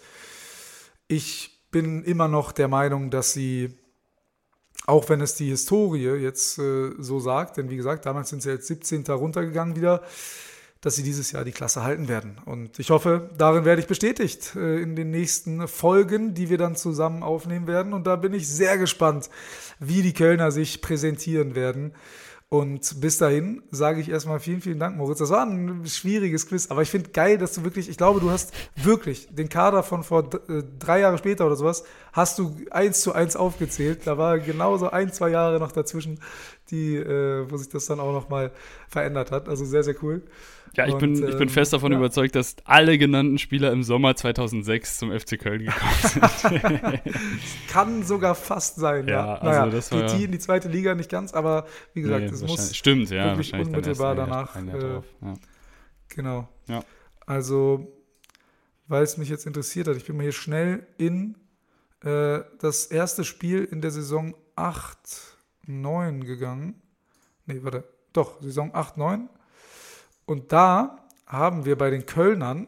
ich bin immer noch der Meinung, dass sie, auch wenn es die Historie jetzt äh, so sagt, denn wie gesagt, damals sind sie jetzt siebzehnter runtergegangen wieder, dass sie dieses Jahr die Klasse halten werden. Und ich hoffe, darin werde ich bestätigt äh, in den nächsten Folgen, die wir dann zusammen aufnehmen werden. Und da bin ich sehr gespannt, wie die Kölner sich präsentieren werden. Und bis dahin sage ich erstmal vielen, vielen Dank, Moritz. Das war ein schwieriges Quiz, aber ich finde geil, dass du wirklich, ich glaube, du hast wirklich den Kader von vor äh, drei Jahre später oder sowas, hast du eins zu eins aufgezählt. Da war genauso ein, zwei Jahre noch dazwischen, die, äh, wo sich das dann auch nochmal verändert hat. Also sehr, sehr cool. Ja, ich, Und, bin, ich bin ähm, fest davon ja. überzeugt, dass alle genannten Spieler im Sommer zweitausendsechs zum F C Köln gekommen sind. Kann sogar fast sein, ja. Ja, also naja, das war P T ja- in die zweite Liga nicht ganz, aber wie gesagt, Nee, es wahrscheinlich- muss Stimmt, ja. wirklich wahrscheinlich dann unmittelbar erst ein Jahr- danach, ein Jahr äh, drauf, ja. Genau. Ja. Also, weil es mich jetzt interessiert hat, ich bin mal hier schnell in äh, das erste Spiel in der Saison acht neun gegangen. Nee, warte. Doch, Saison acht neun. Und da haben wir bei den Kölnern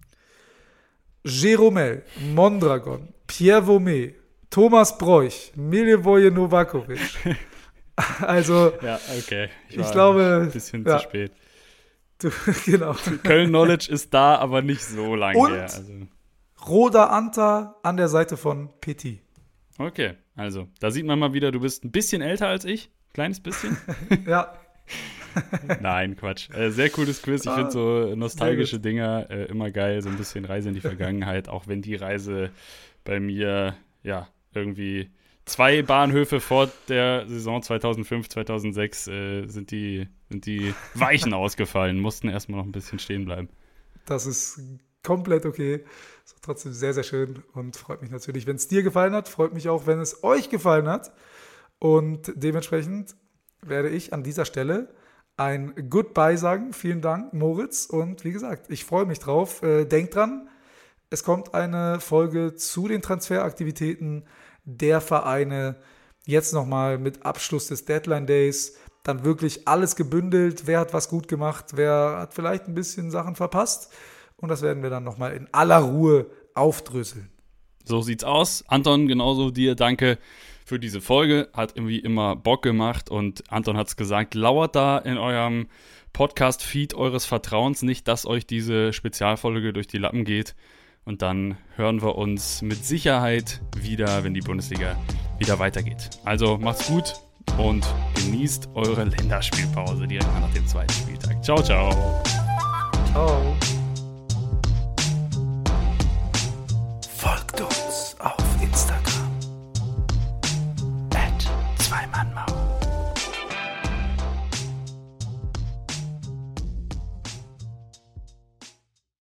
Jeromel, Mondragon, Pierre Vaumet, Thomas Broich, Milivoje Novakovic. Also, Ja, okay. Ich war glaube, Ein bisschen ja. zu spät. du, genau. Köln-Knowledge ist da, aber nicht so lange Und? her. Also, Roda Anta an der Seite von Petit. okay, also, da sieht man mal wieder, du bist ein bisschen älter als ich. Kleines bisschen. Ja, Nein, Quatsch. Äh, sehr cooles Quiz. Ich Ah, finde so sehr nostalgische gut. Dinger äh, immer geil. So ein bisschen Reise in die Vergangenheit. Auch wenn die Reise bei mir, ja, irgendwie zwei Bahnhöfe vor der Saison zweitausendfünf, zweitausendsechs äh, sind, die, sind die Weichen ausgefallen. Mussten erstmal noch ein bisschen stehen bleiben. das ist komplett okay. Ist trotzdem sehr, sehr schön und freut mich natürlich, wenn es dir gefallen hat. Freut mich auch, wenn es euch gefallen hat. Und dementsprechend werde ich an dieser Stelle ein Goodbye sagen. Vielen Dank, Moritz. Und wie gesagt, ich freue mich drauf. Äh, denkt dran, es kommt eine Folge zu den Transferaktivitäten der Vereine. Jetzt nochmal mit Abschluss des Deadline Days. Dann wirklich alles gebündelt. Wer hat was gut gemacht? Wer hat vielleicht ein bisschen Sachen verpasst? Und das werden wir dann nochmal in aller Ruhe aufdröseln. So sieht's aus. Anton, genauso dir danke für diese Folge. Hat irgendwie immer Bock gemacht und Anton hat's gesagt, lauert da in eurem Podcast-Feed eures Vertrauens nicht, dass euch diese Spezialfolge durch die Lappen geht. Und dann hören wir uns mit Sicherheit wieder, wenn die Bundesliga wieder weitergeht. Also macht's gut und genießt eure Länderspielpause direkt nach dem zweiten Spieltag. Ciao, ciao. Ciao.